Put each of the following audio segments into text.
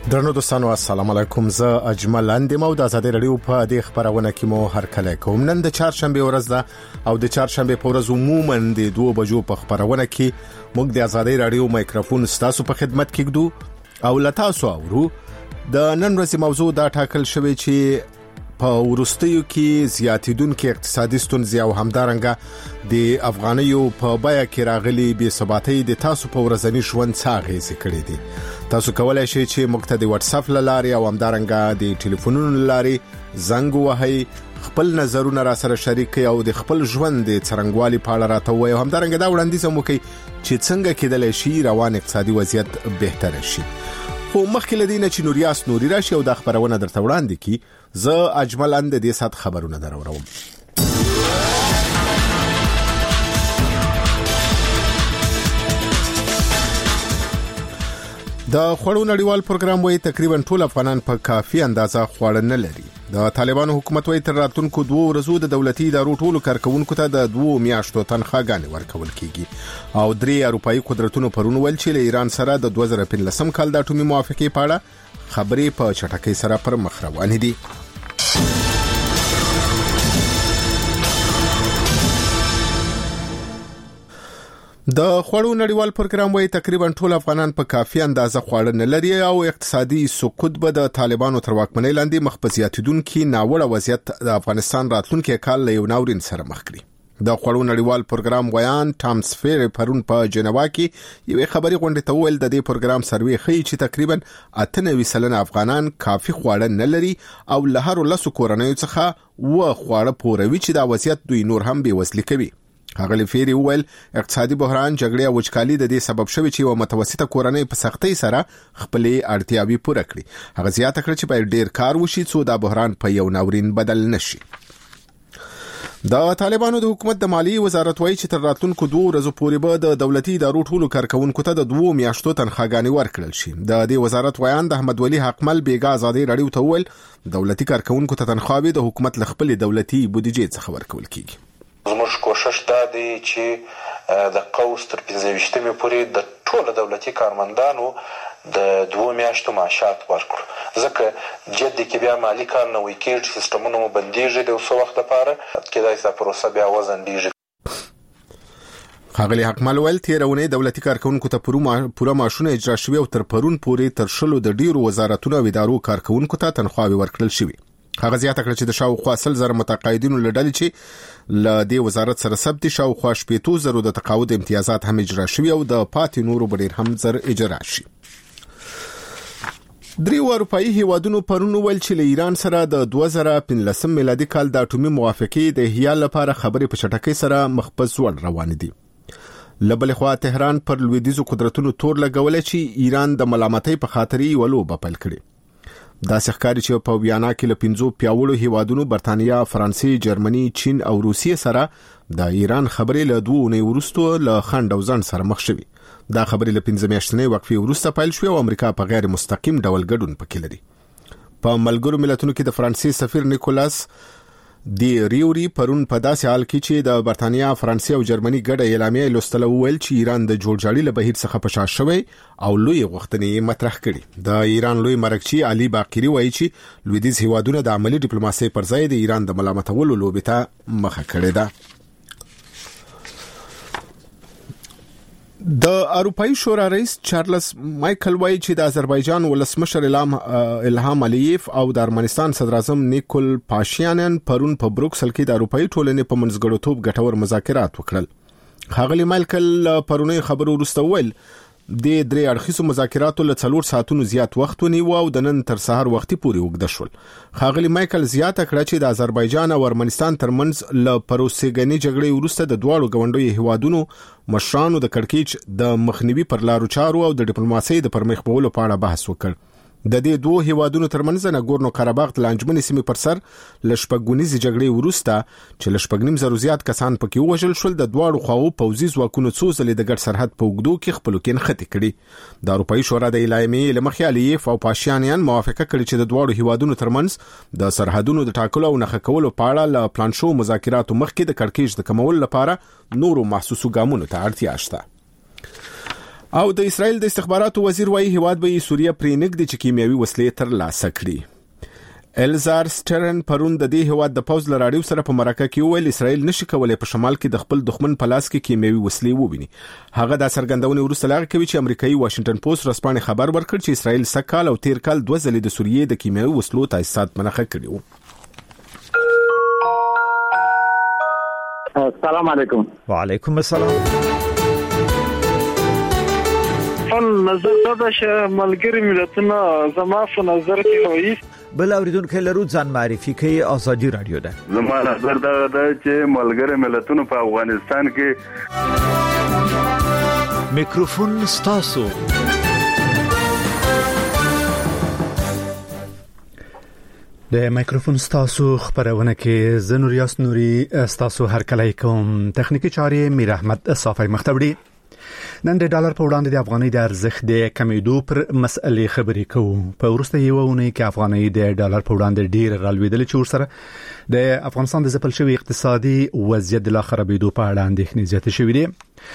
درنو دوستانو السلام علیکم. زه اجمل اندیم او د آزادۍ رادیو په دې خبرونه کې مو هرکله کوم. نن د چهارشنبه ورځ ده او د چهارشنبه په ورځ عموما د 2 بجو په خبرونه کې موږ د آزادۍ رادیو مایکروفون ستاسو په خدمت کې ګدو او لتاسو اورو. د نن ورځې موضوع دا ټاکل شوی چې په ورستیو کې زیاتیدونکو اقتصادي ستونزې او همدارنګه د افغانیو په بیا کې راغلي بې ثباتۍ د تاسو په ورځني ژوند څه اغیزې کړې دي. تاسو کولای شئ چې موږ ته د واتس اپ لارې او همدارنګه د ټلیفونونو لارې زنګ وهئ، خپل نظرونه را سره شریک کړئ او د خپل ژوند د څرنګوالي په اړه راته ووایئ. همدارنګه دا وړاندیز هم وکړئ چې څنګه کېدلی شي روان اقتصادي وضعیت بهتر شي. خو مخکې لدینه چې نوریاس نوري راشي او د خبرونه درته وړاندې کی، زه اجمل اند د سات خبرونه دروم. د خوړو نړیوال پروګرام وایي تقریبا ټول افغانان په کافي اندازه خواړه نه لري. د طالبانو حکومت وایي تر راتلونکو 2 ورځو د دولتي ادارو ټولو کارکونکو ته د 2 میاشتو تنخواګانې ورکول کیږي او 3 اروپایي قدرتونو پرون ویل چې له ایران سره د 2015 کال د اټومي موافقې په اړه خبرې په چټکۍ سره پر مخ روانې دي. د خوړو نړیوال پروګرام وایي تقریبا ټول افغانان په کافي اندازه خواړه نه لري او اقتصادي سقوط به د طالبانو تر واکمنۍ لاندې مخ په زیاتیدونکو ناوړه وضعیت د افغانستان راتلونکي کال له یو ناورین سره مخ کړي. د خوړو نړیوال پروګرام ویان ټامس فیر پرون په جنیوا کې یو خبري غونډه ته ویل د دې پروګرام سروې ښیي چې تقریبا 98% افغانان کافي خواړه نه لري او له هر 10 کورنیو څخه و خواړه پوروي چې دا وضعیت دوی نور هم بېوزلي کوي. هغه فیری ویل اقتصادي بحران، جګړې او وچکالي د دې سبب شوی چې یو متوسطه کورنۍ په سختۍ سره خپلې اړتیاوې پوره کړي. هغه زیاته کړ چې باید ډیر کار وشي څو دا بحران په یو ناورین بدل نشي. د طالبانو د حکومت د مالیې وزارت وایي چې تر راتلونکو 2 ورځو پورې به د دولتي ادارو ټولو کارکونکو ته د 2 میاشتو تنخواګانې ورکړل شي. د دې وزارت ویان د احمد ولی حقمل بیګا آزادۍ رادیو ته ویل دولتي کارکونکو ته تنخواوې د حکومت له خپل دولتي بودیجې څخه ورکول کیږي. زموږ کوشش دا دی چې د قوس تر 15مې پورې د ټولو دولتي کارمندانو د 2 میاشتو معاشات ورکړو، ځکه جدي کې بیا مالی کال نه وي کېږي، سیستمونه مو بندېږي د څو وخت لپاره، کېدای شي دا پروسه بیا وځنډېږي. ښاغلي حقمل ویل تېرونې دولتي کارکونکو ته پوره معاشونه اجرا شوي او تر پرون پورې تر شلو د ډیرو وزارتونو او ادارو کارکونکو ته تنخواوې ورکړل شوي. هغه زیاته کړ چې د شاوخوا 10,000 متقاعدینو لړل چې ل دې وزارت سره ثبت شاوخوا 15,000 د تقاعد امتیازات هم اجرا شوي او د پاتې نورو بډیر هم زر اجرا شي. 3 اروپایي هیوادونو پرون ویل چې له ایران سره د 2015 میلادي کال د اټومي موافقې د احیا لپاره خبرې په چټکۍ سره مخ په ځوړ روان دي. لبل خوا تهران پر لویدیزو قدرتونو تور لګول چې ایران د ملامتۍ په خاطر یې ولوبه پیل کړي. دا ښکاري چې په ویانا کې له 5 پیاوړو هیوادونو برتانیا، فرانسې، جرمني، چین او روسیې سره د ایران خبرې له 2 نه ورستو له خند او ځان سره مخ شوي. دا خبرې له 15 میاشتې وقفې ورسته پیل شوې او امریکا په غیر مستقیم ډول ګډون پکې لري. په ملګرو ملتونو کې د فرانسې سفیر نیکولاس دی ریوري پرون په داسې حال کې چې د برتانیا، فرانسې او جرمني ګډه اعلامیه لوستل ویل چې ایران د جوړجاړي له بهیر څخه په شا شوی او لوی غوښتنې مطرح کړي. د ایران لوی مرکچی علي باقری وایي چې لویدیځ هیوادونه د عملی ډیپلوماسي پر ځای د ایران د ملامتولو لوبې ته مخه کړې ده. د اروپאי شورا رئیس چارلز مایکل وایي چې د آذربایجان ولسمشر الهام الیف او د ارمنستان صدر اعظم نیکول پاشینیان پرون په بروکسل کې د اروپאי ټولنې په منځګړیتوب ګټور مذاکرات وکړل. ښاغلي مایکل پرونی خبرو وروسته ویل د 3 اړخیزو مذاکراتو له 4 ساعتونو زیات وخت ونیو او د نن تر سهار وختي پورې وګد شول. ښاغلي مایکل زیاته کړه چې د آذربایجان او ارمنستان ترمنځ له پروسیګنی جګړې وروسته د دواړو غونډو هیوادونو مشرانو د کړکېچ د مخنیوي پر لارو چارو او د ډیپلوماسۍ د پرمخ بیولو په اړه بحث وکړ. د دې 2 هیوادونو ترمنځ نګورنو قرهباغ د لانجمنې سیمې پر سر لشپګونیزي جګړې وروسته چې لشپګنیم زرو زیات کسان پکې وژل شول، د دواړو خواو پوځي ځواکونو څو ځلې د ګډ سرحد په اوږدو کې خپل کې نښتې کړي. د اروپאי شورا د اعلامیې لمخې الیف او پاشینیان موافقه کړې چې د دواړو هیوادونو ترمنځ د سرحدونو د ټاکلو او نښه کولو په اړه له پلان شو مذاکراتو مخکې د کړکېچ د کمولو لپاره نورو محسوسو ګامونو ته اړتیا شته. او د اسرائیل د استخباراتو وزیر وايي هیواد به سوریه پرې نګدي چې کیمیاوي وسلې تر لاسه کړي. الزار سټرن پرون د دې هیواد د پوز لراډیو سره په مرکه کې ویل اسرائیل نشي کولای په شمال کې د خپل دښمن په لاس کې کیمیاوي وسلې وویني. هغه د څرګندونې وروسته لاغ کوي چې امریکایي واشنگټن پوسټ رسپانې خبر ورکړ چې اسرائیل سکهال او تیر کال 2 ځلې د سوریې د کیمیاوي وسلو تاسیسات منخه کړي وو. السلام علیکم. وعلیکم السلام. نظر دا چې ملګری ملتونه زما په نظر کې وایي بل اوریدونکو لرو ځان معرفي کوي. ازادي رادیو ده. زما نظر دا چې ملګری ملتونه په افغانستان کې میکروفون ستاسو. د میکروفون ستاسو خبرونه کې زنوریاس نوري ستاسو هر کله کوم تخنیکی چاري میر احمد صافي مختبري. نن د ډالر په وړاندې د افغانۍ د ارزښت د کمیدو پر مسئله خبرې کوو. په وروسته یو ونې کې افغانۍ د ډالر په وړاندې ډیر رالوېدل چې ورسره د افغانستان د ځپل شوی اقتصادي وضعیت د لا خرابېدو په اړه اندېښنې زیاتې شوې دي.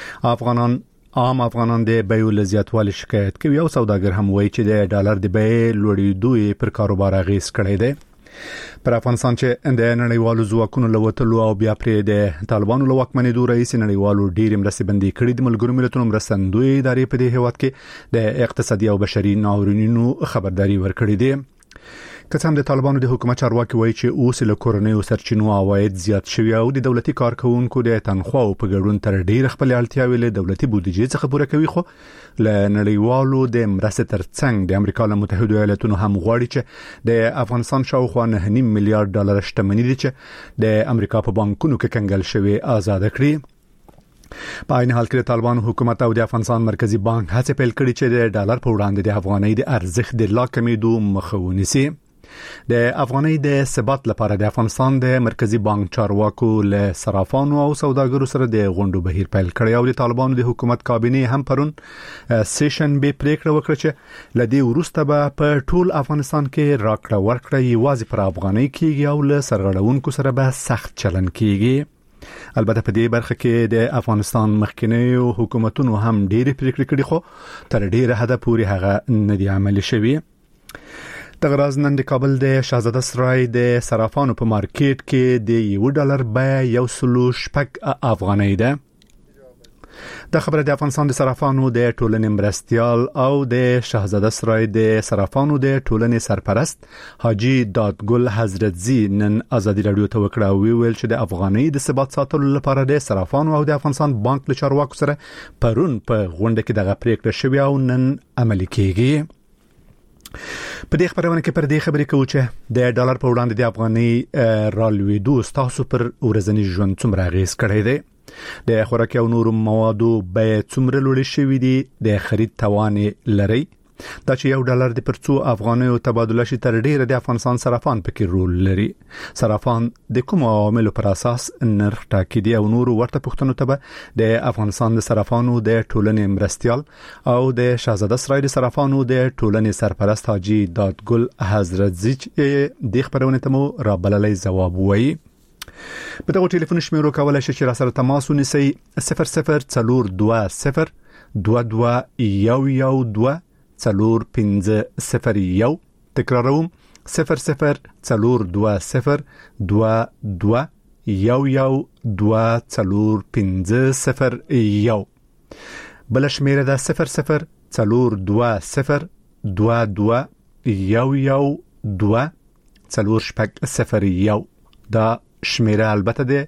افغانان د بیو لزیاتوالي شکایت کوي او سوداګر هم وایي چې د ډالر د بیې لوړېدو پر کاروبار اغیز کړی دی. پر افغانستان چې د نړیوالو ځواکونو لوتلو او بیا پر د طالبانو لوکمنېدو رئیس نړیوالو ډیر مرستې بندي کړې د ملګرو ملتونو مرستندوی ادارې په دې هیواد کې د اقتصادي او بشري ناورینونو خبرداري ورکړې ده. که هم د طالبانو د حکومت چارواکي وایي چې اوس له کورنیو سرچینو عواید زیات شوي او د دولتي کارکونکو د تنخواو په ګډون تر ډیر خپل اړتیاوې له دولتي بودیجې څخه پوره کوي. خو له نړیوالو د مرستې ترڅنګ د امریکا له متحده ایالاتونو هم غواړي چې د افغانستان شاوخوا 9.5 میلیارډ ډالر شتمنۍ دي چې د امریکا په بانکونو کې کنګل شوی آزاد کړي. په عین حال کې طالبانو حکومت او د افغانستان مرکزی بانک هڅه پیل کړې چې د ډالر په وړاندې د افغانۍ د ارزښت د لا کمیدو مخه ونیسي. د افغانۍ د ثبات لپاره د افغانستان د مرکزی بانک چارواکو له صرافانو او سوداګرو سره د غونډو بهیر پیل کړی او د طالبانو د حکومت کابینه هم پرون سیشن به پریکړه وکړه چې لدی وروسته به په ټول افغانستان کې راکړه ورکړه یوازې پر افغانۍ کېږي او له سرغړونکو سره به سخت چلن کېږي. البته په دې برخه کې د افغانستان مخکنیو حکومتونو هم ډېر پریکړې کړې خو تر ډېره حد پورې هغه نه دي عملي شوي. تغراز نن د کابل د شاهزاده سرای د صرافانو په مارکیټ کې د $1 بیه 1.6 افغانۍ ده. د خبره د افغانستان د صرافانو د ټولنې مرستيال او د شاهزاده سرای د صرافانو د ټولنې سرپرست حاجی دادګل حضرتزي نن ازادي رادیو ته وکړه او ویل چې د افغانۍ د ثبات ساتلو لپاره د صرافانو او د افغانستان بانک له چارواکو سره پرون په غونډه کې دغه پریکړه شوې او نن عملي کیږي. په دې خبرونه کې پر دې خبرې کوو چې د ډالر په وړاندې د افغانۍ رالوېدو ستاسو پر ورځنی ژوند څومره اغیز کړی دی. د خوراکي او نورو موادو بیې څومره لوړې شوې دي. د خرید توان لري. دا چې $1 د پرڅو افغانیو تبادله شي تر ډیره د افغانستان صرافان پکې رول لري. صرافان د کوم عواملو پر اساس نرخ ټاکي دي او نورو ورته پوښتنو ته د افغانستان د صرافانو د ټولنې مرستيال او د شاهزاده سرای د صرافانو د ټولنې سرپرست حاجی دادګل حضرتزي د خبرونه ته مو را بللې جواب وایي. په دغه ټلیفون شمیرو کولای شئ چې را سره تماس ونیسئ 0042 22 4501. تکراروم 0042 22 4501. بل شمیره ده 0042 22 دا شمیره البته ده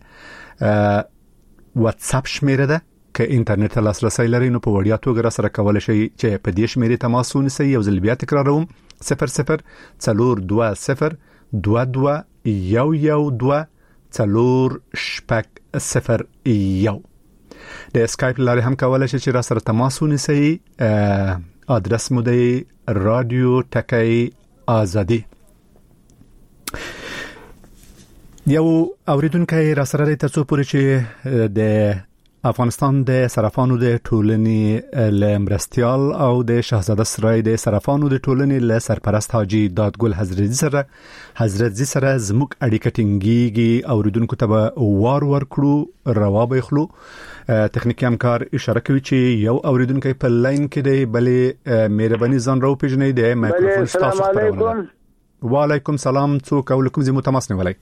واتساپ شمیره ده که اینټرنیټ لاسرسي لري نو په وړیا توګه سره کولای شئ چې په دې شمیرې تماس ونیسئ. یو ځل بیا تکراروم 0042 د اسکایپ لارې هم کولای شئ چې را سره تماس ونیسئ. ادرس مو دی رادیو ټکی آزادی. یو اوریدونکو را سره تاسو پورې چې د افغانستان د صرافانو د ټولنې له مرستيال او د شاهزاده سرای د صرافانو د ټولنې له سرپرست حاجی دادګل حضرت سره زموږ اړیکه ټینګیږي او ردونکو ته وار کړو رواب خلو تخنیکی همکار اشاره کوي چې یو اوریدونکو په لاین کې دی بلې مهرباني ځان راو پیژنې د مایکروفون تاسو خبرونه. وعلیکم سلام څوک او کوم ځای متماسنه ولای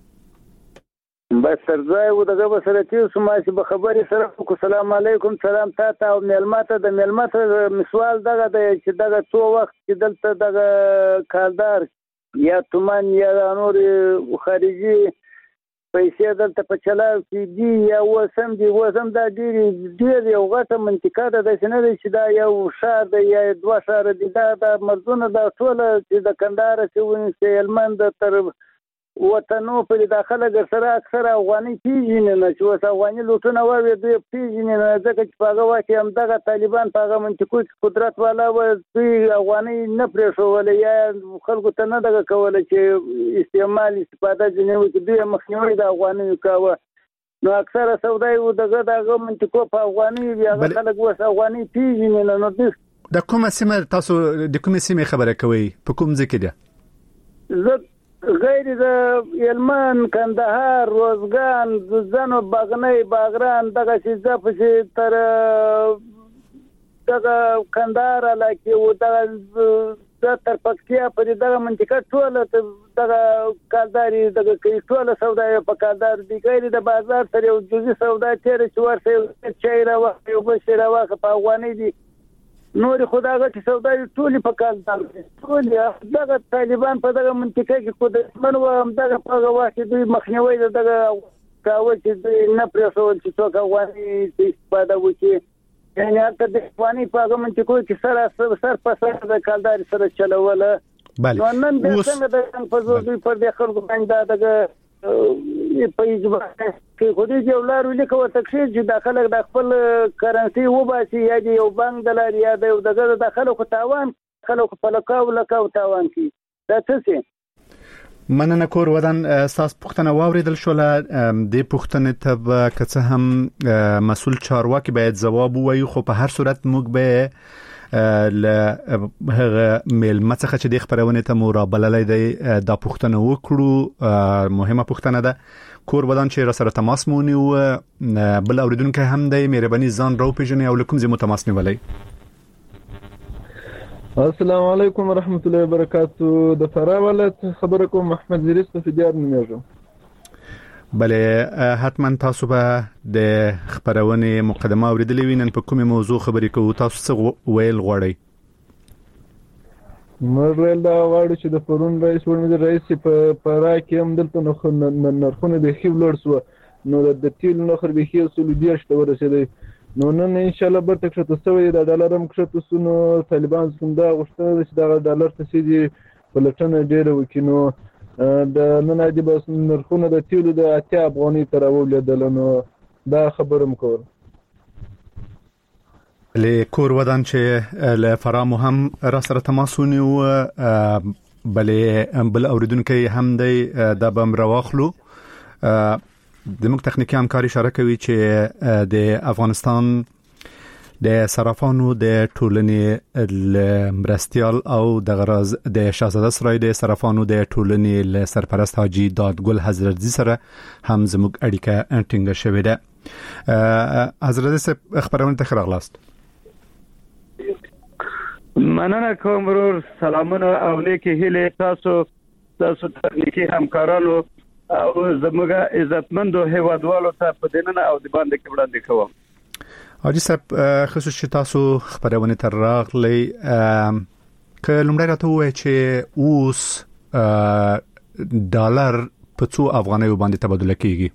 بس سرځای و دغه بسره چې سما چې به خبرې سره کو سلام علیکم سلام تاسو او ملماته د ملماته مسوال دغه د چې دغه څو وخت چې دلته دغه کالدار یا تومان یا نور خارجي پیسې دلته په چلاو کې دی یا وسم دا ډیر یو غټه منطقه ده چې نه چې دا یو شهر دی یا دوه شهر دي دا مرزونه دا ټول چې د کندهار چې هلمند تر وطنو په داخله ګرسره اکثر افغاني پیژنې نه چې وس افغاني لوټونه وایي دوی پیژنې نه ځکه چې پاغه واکي هم دغه طالبان پاغه منطقو قدرت والا و دوی افغاني نه پرېښول یا خلکو ته نه دغه کوله چې استفاده جنوي چې دوی مخنیوي د افغاني کاوه نو اکثر سودای و دغه منطقو په افغاني بیا خلک وس افغاني پیژنې نه نو د کومه سیمه تاسو د کومه سیمه خبره کوي په کوم ځای کې ده غیر د هلمند کندهار روزګان زنو باغنی باغران دغه چې په تر دغه کندهار علاقه و دغه تر پکتیا پر دغه منطقه ټول دغه کالداري دغه ټول سودای په کالدار دي غیر د بازار سره یو جزئي سودا چیرې چې ورته چای راوخت یو بشیر راوخت په افغاني دي نور خداغه چې سودای ټول په کالدار ټول دغه طالبان په دغه منطقه کې قدرتمن و هم دغه په واکه دوی مخنیوي دغه کاوه چې دوی نه پرېښول چې څوک افغاني استفاده وکړي یعنی هغه د افغاني په هغه منطقو کې سر په سر د کالدار سره چلوله بله نن د څنګه د په دوی پر د خلکو باندې دغه په ایجاب کې خو دې یو لار ولیکو تکشیر چې داخله د خپل کرنسي وباسي یا یو بانک دلار یا د دغه داخله کو تاوان خلکو په لکاو تاوان کی دا څه مننه کور ودان اساس پښتنه واوریدل شو له د پښتنه ته کڅه هم مسول چارواکي باید جواب وایي خو په هر صورت موږ به له هغه میل مڅخه چې د خبرونه ته مرابللې دی د پښتنه وکړو مهمه پښتنه ده کور ودان چې را سره تماس مونی او بل اوریدونکو هم د مهرباني ځان راو پیژنې او لکم زمو تماس نیولای. السلام علیکم ورحمت الله وبرکاتہ د فراولت خبرکم محمد زریس په دیار نیمه بله حتما تاسو به د خبرونه مقدمه اوریدلې وینن په کومه موضوع خبرې کوو تاسو څه ویل غواړئ مرل دا واړو چې د پرون رئیس ورنځ رئیس په راکې هم دلته نرخونه د خیو لوړ سو نو د تیل نخر به خیو سولودیش ته ورسېدي نو نن ان شاء الله به تک شته سوي د ډالر هم کښته سونو طالبان څنګه غوښتل چې دا ډالر ته سيدي په لټنه ډیره وکینو د نن دی بس نرخونه د تیلو د 80 افغاني تر ولیدل نو دا خبرم کول له کور ودان چې له فرامو هم را سره تماسونی او بل اوریدونکو هم د بم راوخلو د موږ تخنیکی همکاري اشاره کوي چې د افغانستان د صرافانو د ټولنې مرستيال او د غرض د شاهزاده سرای د صرافانو د ټولنې له سرپرست حاجی دادګل حضرت سره هم زموږ اړیکه ټینګه شوې ده. حضرت خبرونه ته راغلاست. مننه کوم ورور سلامونه او نیکی هیله تاسو تخنیکی همکارانو او زموږ عزتمندو هیوادوالو ته په دیننه او د باندې کې وړاندې کوم. حاجی صاحب خصوصي تاسو خبرونه تر راغلی که لومړی راته وایي چې اوس ډالر په څو افغانیو باندې تبادله کیږي؟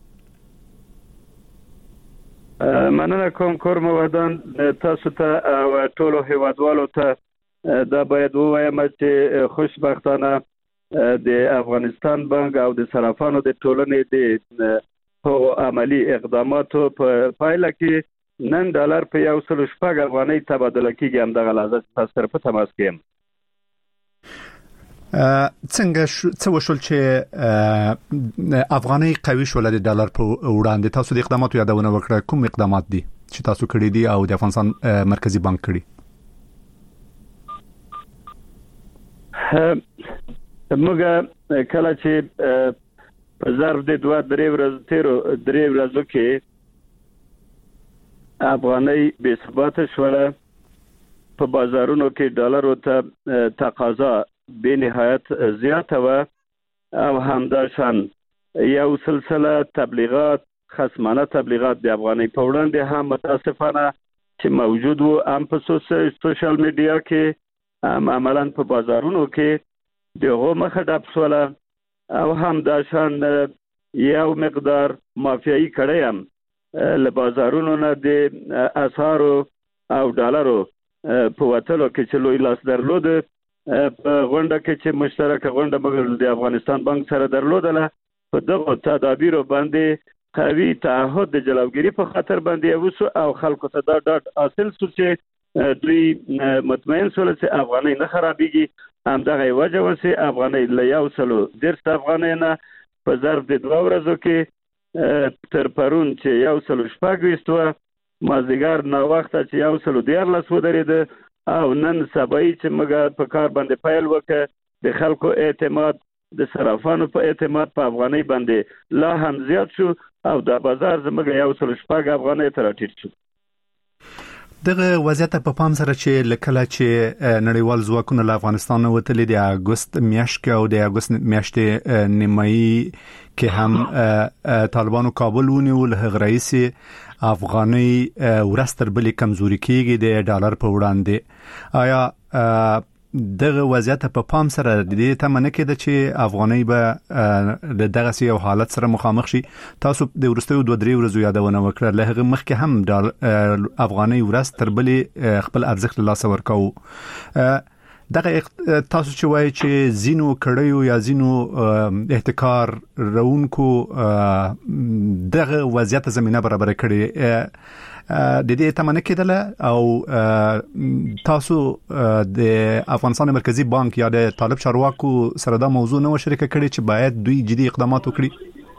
مننه کوم کور مودان تاسو ته او ټولو هیوادوالو ته دا باید ووایم چې خوشبختانه د افغانستان بانک او د صرافانو د ټولنې د عملی اقداماتو په پایله کې نن ډالر په 1.6 افغانۍ تبادله کیږي هم د غلازت تاسو په تماس کې څنګه څه وشول چې افغاني قوي شول د ډالر په وړاندې؟ تاسو د اقداماتو یادونه وکړه، کوم اقدامات دي چې تاسو کړی دي او د افغانستان مرکزی بانک کړی؟ موږ کله چې په ظرف د 2-3 ورځو کې افغاني بې ثباته شوله، په بازارونو کې ډالرو ته تقاضا به نهایت زیاته و او همداشان یو سلسله تبلیغات، خصمانه تبلیغات د افغاني په وړاندې هم متاسفانه چې موجود وو، هم په سوشل میډیا کې هم عملاً په بازارونو کې دغه مخه ډب شوله او همداشان یو مقدار مافیایي کړی هم له بازارونو نه د اسعارو او ډالرو په وټلو کې چې لوی لاس درلود. په غونډه کې چې مشترکه غونډه مګر د افغانستان بانک سره درلودله، په دغه تدابیرو باندې قوي تعهد د جلوګیری په خاطر باندې وسو او خلکو ته دا ډاډ حاصل شو چې دوی مطمئن شول چې افغاني نه خرابېږي. همدغه وجه وسي افغاني له 110 افغاني نه په ظرف د 2 ورځو کې تر پرون چې 116 و مازدیګر نا وخت چې 114 ودرېده او نن سبا چې موږ په کار باندې پیل وکړ د خلکو اعتماد د صرافانو په اعتماد په افغاني باندې لا هم زیات شو او د بازار زموږ 116 افغاني تر ټیټ شو. دغه وضعیت په پام سره چې لکه چې نړیوال ځواکونه له افغانستان وتلي د اگست میاشت کې او د اگست میاشتې نیمایي کې هم طالبانو کابل ونیول، هغه رئیس افغاني ورستر بلې کمزوري کېږي د ډالر په وړاندې. آیا دغه وضعیت په پام سره د دې تمنه کېده چې افغاني به دغه یو حالت سره مخامخ شي؟ تاسو د ورستیو 2-3 ورځې یادونه وکړه، له هغه مخکې هم افغاني ورست تر بلې خپل ارزښت له لاسه ورکاو. دغه تاسو چې وایي چې زینو کړیو یا زینو احتکار رونکو دغه وضعیت زمينه برابر کړي، د دې تمنه کېدله او تاسو د افغانستان مرکزی بانک یا د طالب چارواکو سره دا موضوع نه شریک کړي چې باید دوی جدي اقدامات وکړي؟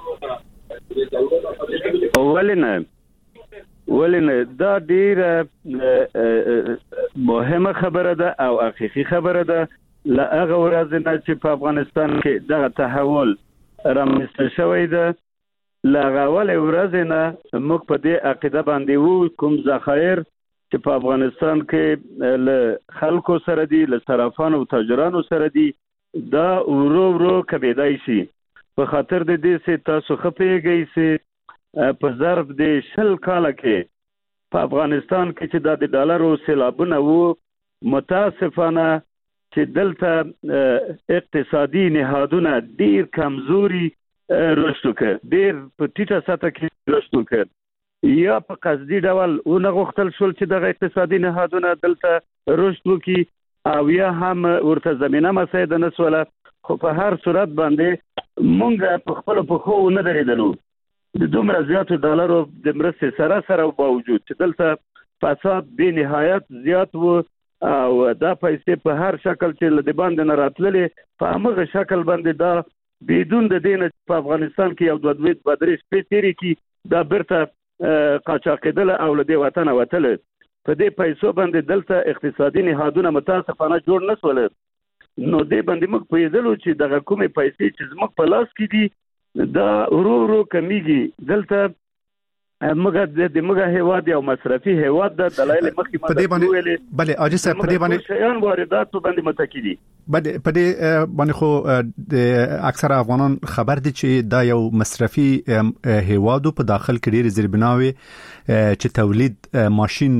ولنه دا ډیره مهمه خبره ده او حقیقي خبره ده. له هغه ورځې نه چې په افغانستان کې دغه تحول رامنځته شوی ده، له هغه ورځې نه موږ په دې عقیده باندې وو کوم ذخایر چې په افغانستان کې له خلکو سره دي، له صرافانو او تاجرانو سره دي، دا ورو کبیدای شي. په خاطر د دې چې تاسو خپېږئ چې په ظرف د 20 کال کې په افغانستان کې چې د ډالرو سیلابونه وو، متاسفانه چې دلته اقتصادي نهادونه ډیر کمزوري رشد وکړ، ډیر په ټیټه سطح کې رشد وکړ، یا په قصدي ډول ونه غوښتل شول چې دغه اقتصادي نهادونه دلته رشد وکړي او یا هم ورته زمينه مساعده نه سوله. خو په هر صورت باندې مونږ په خپل پخو نه درېدلو د دومره زیاتو ډالرو د مرستې سره باوجود چې دلته فساد به نهایت زیات و او دا پیسې په هر شکل چې له باندې نه راتللې په هغه شکل باندې دا بدون د دین په افغانستان کې یو 2-3 شپې تیرې کی دا برته قاچاقیدل او له دې وطن وتل. په دې پیسو باندې دلته اقتصادي نهادونه متاسفانه جوړ نه سول. نو دې باندې موږ پیدلو چې دغه کومې پیسې چې زموږ په لاس کې دي دا ورو کمیږي. دلته موږ هیواد یو مصرفي هیواد د دلایل مخکې په دې باندې بله عاجز په دې باندې شیان واردات باندې متکی دي. په دې باندې خو د اکثر افغانان خبر دي چې دا یو مصرفي هیوادو په داخل کې ډېر زیربناوي چې تولید ماشين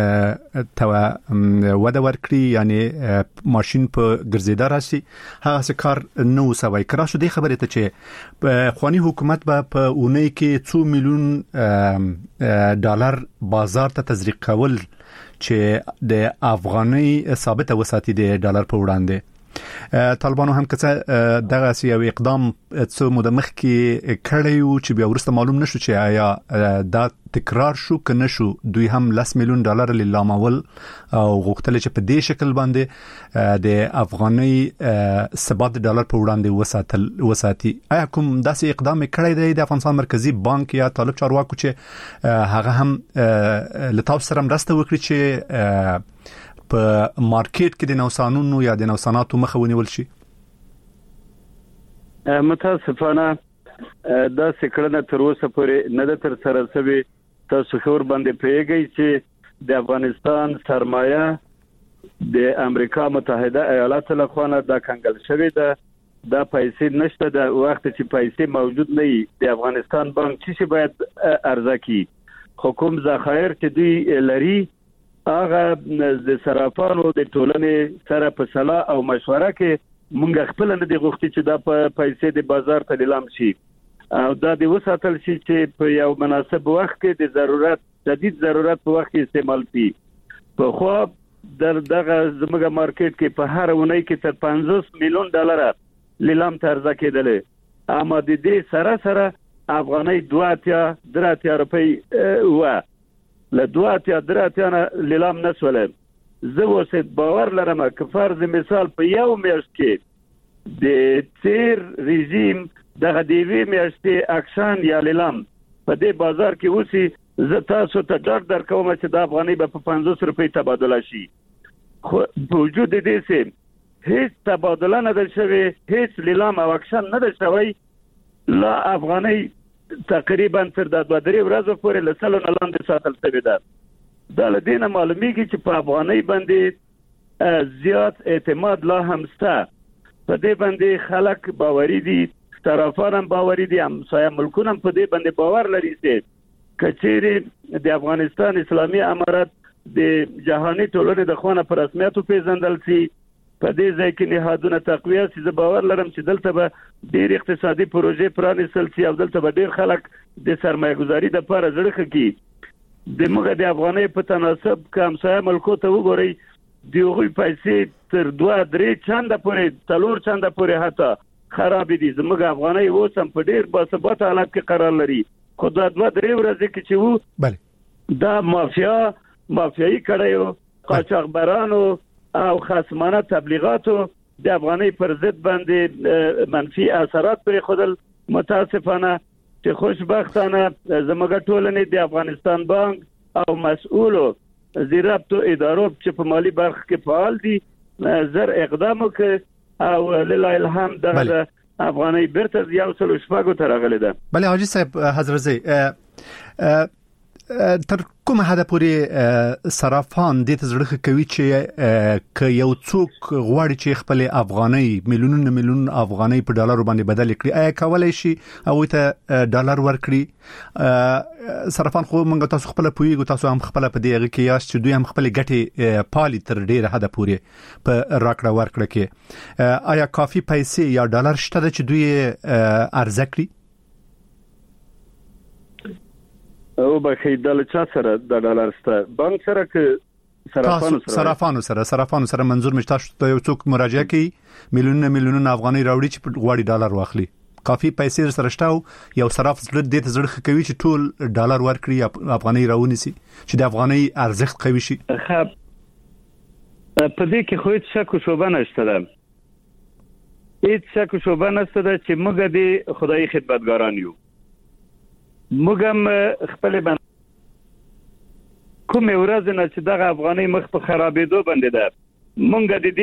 وده ورکړي، یعنی ماشين په ګرځیدا راشي، هغه څه کار نو سوي کرا شو. دې خبره ته چې خواني حکومت په اونۍ کې 2 میلیون ډالر بازار ته تزریق کول چې د افغاني ثابت وساتي د ډالر په وړاندې، طالبانو هم کڅه دغه یو اقدام څو مده مخکې کړی و چې بیا ورسته معلوم نشو چې آیا دا تکرار شو کنه شو. دوی هم $10 میلیون لیلامول او غوښتل چې په دې شکل باندې د افغاني ثبات ډالر په وړاندې وساتي. آیا کوم داسې اقدام کړی دی د افغانستان مرکزی بانک یا طالب چارواکو چې هغه هم لتاو سره مرسته وکړي چې په مارکیټ کې د نوسانونو یا د نوساناتو مخه ونیول شي؟ متاسفانه دا څکړه تر اوسه پورې نه د تر سره شوی. تاسو خبر باندې پیږئ چې د افغانستان سرمایه د امریکا متحده ایالاتو له خوا دا کنګل شوی ده. دا پیسې نشته. د وخت چې پیسې موجود نه وي د افغانستان بانک چې باید ارزه کی حکومت ذخایر چې دوی لري هغه د صرافانو د ټولنې سره په صلاح او مشوره کې مونږ خپل نه دی غوښتي چې دا پیسې د بازار ته لیلام شي او دا د وساتل شي چې په یو مناسب وخت کې د ضرورت شدید ضرورت په وخت کې استعمال شي. په خو دغه زموږ مارکیټ کې په هر ونې کې تر $50 میلیون لیلام ترځه کېدل. اما د دې سره افغاني 2.3 روپۍ و له 2.3 نه لیلام نسوله. زه اوس باور لرم چې فرض مثال په یو میاشت کې د تیر رژیم دغه دیوی میاشتې اکشن یا لیلام په دې بازار کې اوسي زه تاسو ته ډاډ درکوم چې د افغاني په 50 روپۍ تبادله شي. خو وجود دې سه هیڅ تبادله نه ده شوی، هیڅ لیلام او اکشن نه ده شوی. لا افغاني تقریبا تر د 2-3 ورځې پورې له سلو نه لاندې ساتل شوی ده. دا له دې نه معلومیږي چې په افغاني باندې زیات اعتماد لا هم شته. په دې باندې خلک باوري دي، طرفان هم باوري دي، همسایه ملکونه هم په دې باندې باور لري چې کچېرې د افغانستان اسلامي امارت د جهاني ټولنې د خوانه پر رسمیت پیژندل شي، په دې ځای کې نهادونه تقویه شي. زه باور لرم چې دلته به ډېر اقتصادي پروژې پرانیستل شي او دلته به ډېر خلک د سرمایه گذاري لپاره زړه کوي. د موږ د افغاني په تناسب که همسایه ملکو ته وګورئ د هغوی پیسې تر 2-3 چنده پورې 4 چنده پورې حتی خراب دي. زموږ افغاني اوس هم په ډېر باثبات حالت کې قرار لري. خو دا 2-3 ورځې کې چې وو دا مافیایي کړیو قاچاقبرانو او خصمانه تبلیغاتو د افغاني پر ضد باندې منفي اثرات پرې خودل. متاسفانه چې خوشبختانه زموږ ټولنې د افغانستان بانک او مسؤلو زیرابطو ادارو چې په مالی برخه کې فعال دي زر اقدام وکړ او لله الحمد د افغاني برته یو څل شپږو تر غلې ده. بله حاجی صاحب حضرزی تر کومه حد پورې صرافان د تزړه کوي چې ک یو څوک غواړي چې خپل افغاني میلیون افغاني په ډالر باندې بدل کړي، آیا کولای شي او ته ډالر ورکړي؟ صرافان خو موږ تاسو خپل پویګو، تاسو هم خپل په دې کې یاست چې دوی هم خپل ګټي پالي تر ډیره حد پورې په راکړه ورکړه کې. آیا کافي پیسې یا ډالر شته چې دوی ارزه کړي؟ او بخی د چا سره د ډالر سره بانک سره که صرافانو سره منظور مشته ته یو څوک مراجعه کوي میلیون افغاني راوړي چې غواړي ډالر واخلي، کافي پیسې سره شته یو صراف زړه دې ته زړه کوي چې ټول ډالر ورکړي یا افغاني راونیسي چې د افغاني ارزښت قوي شي؟ خب په دې کې خو هیڅ شک او شوبه نشته ده، هیڅ شک او شوبه نشته ده چې موږ د خدای خدمتګاران یو. موږ هم خپل باندې کومه ورځ نه چې دغه افغاني مخ په خرابېدو باندې ده، موږ د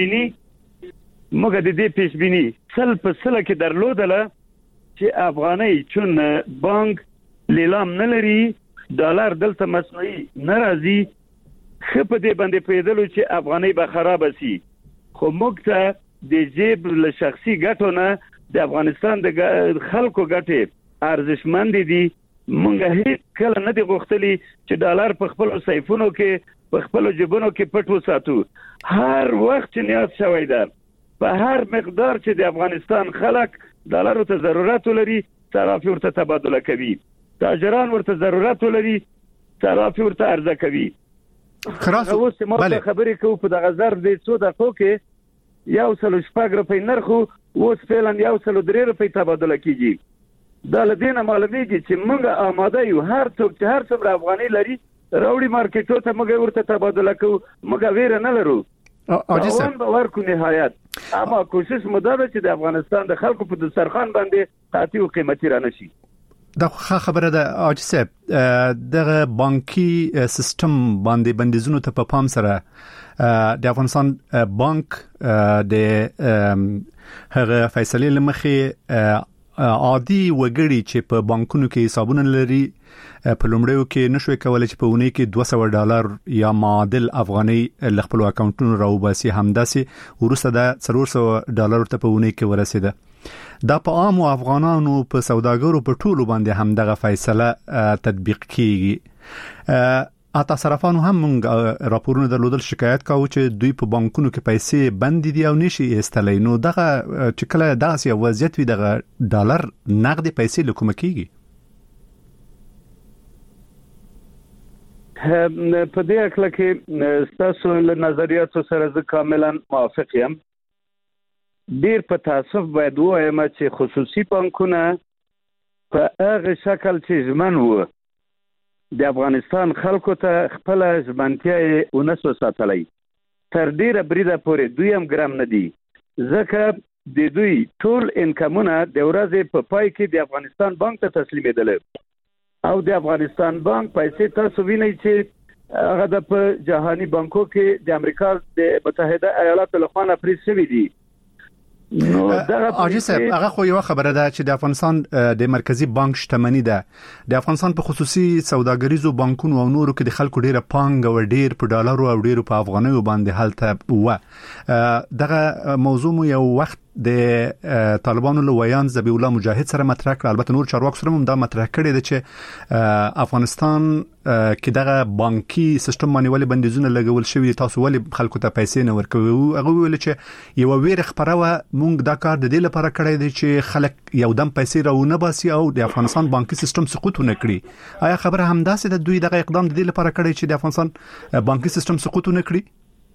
دې پیشبینی سل په سل کې درلودله چې افغاني چون بانک لیلام نه لري، ډالر دلته مصنوعي نه راځي، خو په دې باندې پیدلو چې افغاني به خراب شي. خو موږ ته د جیب له شخصي ګټو نه د افغانستان د خلکو ګټې ارزشمند دي. مونږ هیڅ کله نه دی غوښتلی چې ډالر په خپل سیفونو کې په خپل جیبونو کې پټ وساتو. هر وخت چې نیاز شوی ده په هر مقدار چې د افغانستان خلک ډالر ته ضرورت لري صراف ورته تبادله کوي، تاجران ورته ضرورت لري صراف ورته عرضه کوي. خلاص اوس ما خبرې کوم په دغه ضرب د 100 دقیقو کې 1.6 روپۍ نرخ اوس فعلا 1.3 روپۍ تبادله کیږي. دا لدينا معلومیږي چې موږ آماده یو هر څوک چې هر څومره افغاني لري راوړي مارکیټو ته موږ ورته تبادله کوو، موږ ویره نه لرو. اوان به ورکو نهایت، اما کوشش مو دا ده چې د افغانستان د خلکو په دسترخوان باندې قاطع او قیمتي را نشي. دا خبره ده حاجی صاحب، دغه بانکي سیستم باندې بندیزونو ته په پام سره د افغانستان بانک د هغه فیصله لمخې عادي وګړي چې په بانکونو کې حسابونه لري په لومړیو کې نشوي کولای چې په اونۍ کې $200 یا معادل افغاني ل خپل اکاونټونو راوباسي، همداسې ورسته د $400 ته په اونۍ کې ورسېده. دا په عام افغانانو په سوداګرو په ټولو باندې هم دغه فیصله تطبیق کیږي. اته صرافانو هم موږ راپورونه درلودل شکایت کاوه چې دوی په بانکونو کې پیسې بند دي او نشي ایستلای. نو دغه چې کله داسې وضعیت وي دغه ډالر نقد پیسې لکوم کیږي. په دې اړه کې تاسو له نظریاتو سره زه کاملا موافق یم. ډیر په تاسف باید وایم چې خصوصي بانکونه په هغه شکل چې ژمن وو د افغانستان خلکو ته خپل ژمنتیا ونسو ساتلای تر ډیره بریده پورې دوی هم ګرام نه دي، ځکه د دوی ټول انکمونه د ورځې په پای کې د افغانستان بانک ته تسلیمېدل او د افغانستان بانک پیسې تاسو وینئ چې هغه د په جهاني بانکو کې د امریکا د متحده ایالاتو لخوا پریس شوی دي. نو حاجی صاحب هغه خو یو خبره ده چې د افغانستان د مرکزی بانک شتمنۍ ده. د افغانستان په خصوصي سوداګریزو بانکونو او نورو کې د خلکو ډیره پانګ او ډیر په ډالرو او ډیر په افغانیو باندې حالت و. دغه موضوع مو یو وخت د طالبانو له ویان ذبیح الله مجاهد سره مطرح کړ، البته نور چارواکو سره هم دا مطرح کړی دی چې افغانستان کې دغه بانکي سیستم باندې ولې بندیزونه لګول شوی، تاسو ولې خلکو ته پیسې نه ورکوي. هغه ویل چې یو ویره خبره مونږ دا کار د دې لپاره کړی دی چې خلک یو دم پیسې راونه باسي او د افغانستان بانکي سیستم سقوط نه کړي. آیا خبره همداسې ده دوی دغه اقدام د دې لپاره کړی چې د افغانستان بانکي سیستم سقوط نه کړي؟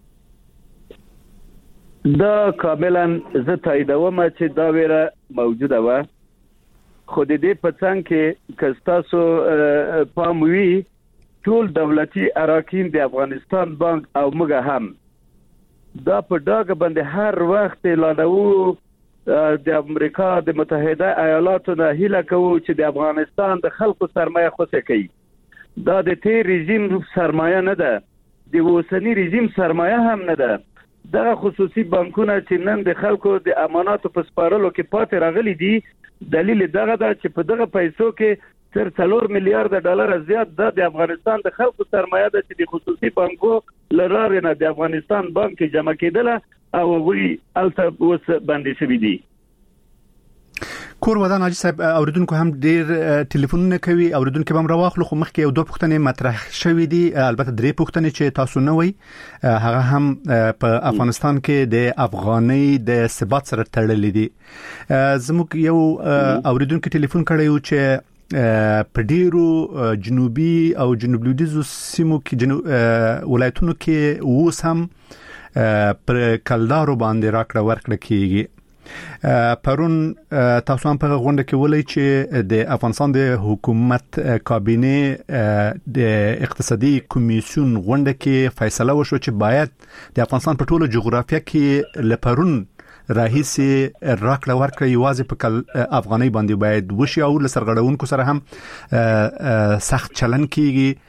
دا کاملا زه تاییدوم چې دا ویره موجوده و، خو د دې په څنګ کې که تاسو پام وي ټول دولتي اراکین د افغانستان بانک او موږ هم دا په ډاګه باندې هر وخت اعلانوو د امریکا د متحده ایالاتو نه هیله کوو چې د افغانستان د خلکو سرمایه خوسه کوي. دا د تیر رژیم سرمایه نه ده، د اوسنی رژیم سرمایه هم نه ده. دغه خصوصي بانکونه چې نن د خلکو د اماناتو په سپارلو کې پاتې راغلي دي، دلیل دغه ده چې په دغه پیسو کې تر $4 میلیارډ زیات ده د افغانستان د خلکو سرمایه ده چې د خصوصي بانکو لراره نه د افغانستان بانک کې جمع کېدله او وی الته اوس باندې شوی دي. کور ودان حاجی صاحب اوریدونکو هم ډیر ټلیفونونه کوي، اوریدونکو هم راواخلو، خو مخکې یو دوه پوښتنې مطرح شوې دي، البته درې پوښتنې چې تاسو نه وای هغه هم په افغانستان کې د افغاني د ثبات سره تړلې دي. زموږ یو اوریدونکو ټلیفون کړی و چې په ډیرو جنوبي او جنوب لویدیځو سیمو کې ولایتونو کې اوس هم پر کلدارو باندې راکړه ورکړه کیږي. پرون تاسو هم په غونډه کې ولای چې د افغانستان د حکومت کابینه د اقتصادي کمیسیون غونډه کې فیصله وشو چې باید د افغانستان په ټوله جغرافیه کې لپرون راهیسي راکړه ورکړه یوازې په افغاني باندې باید وشي او لسرغړونکو سره هم سخت چلن کیږي.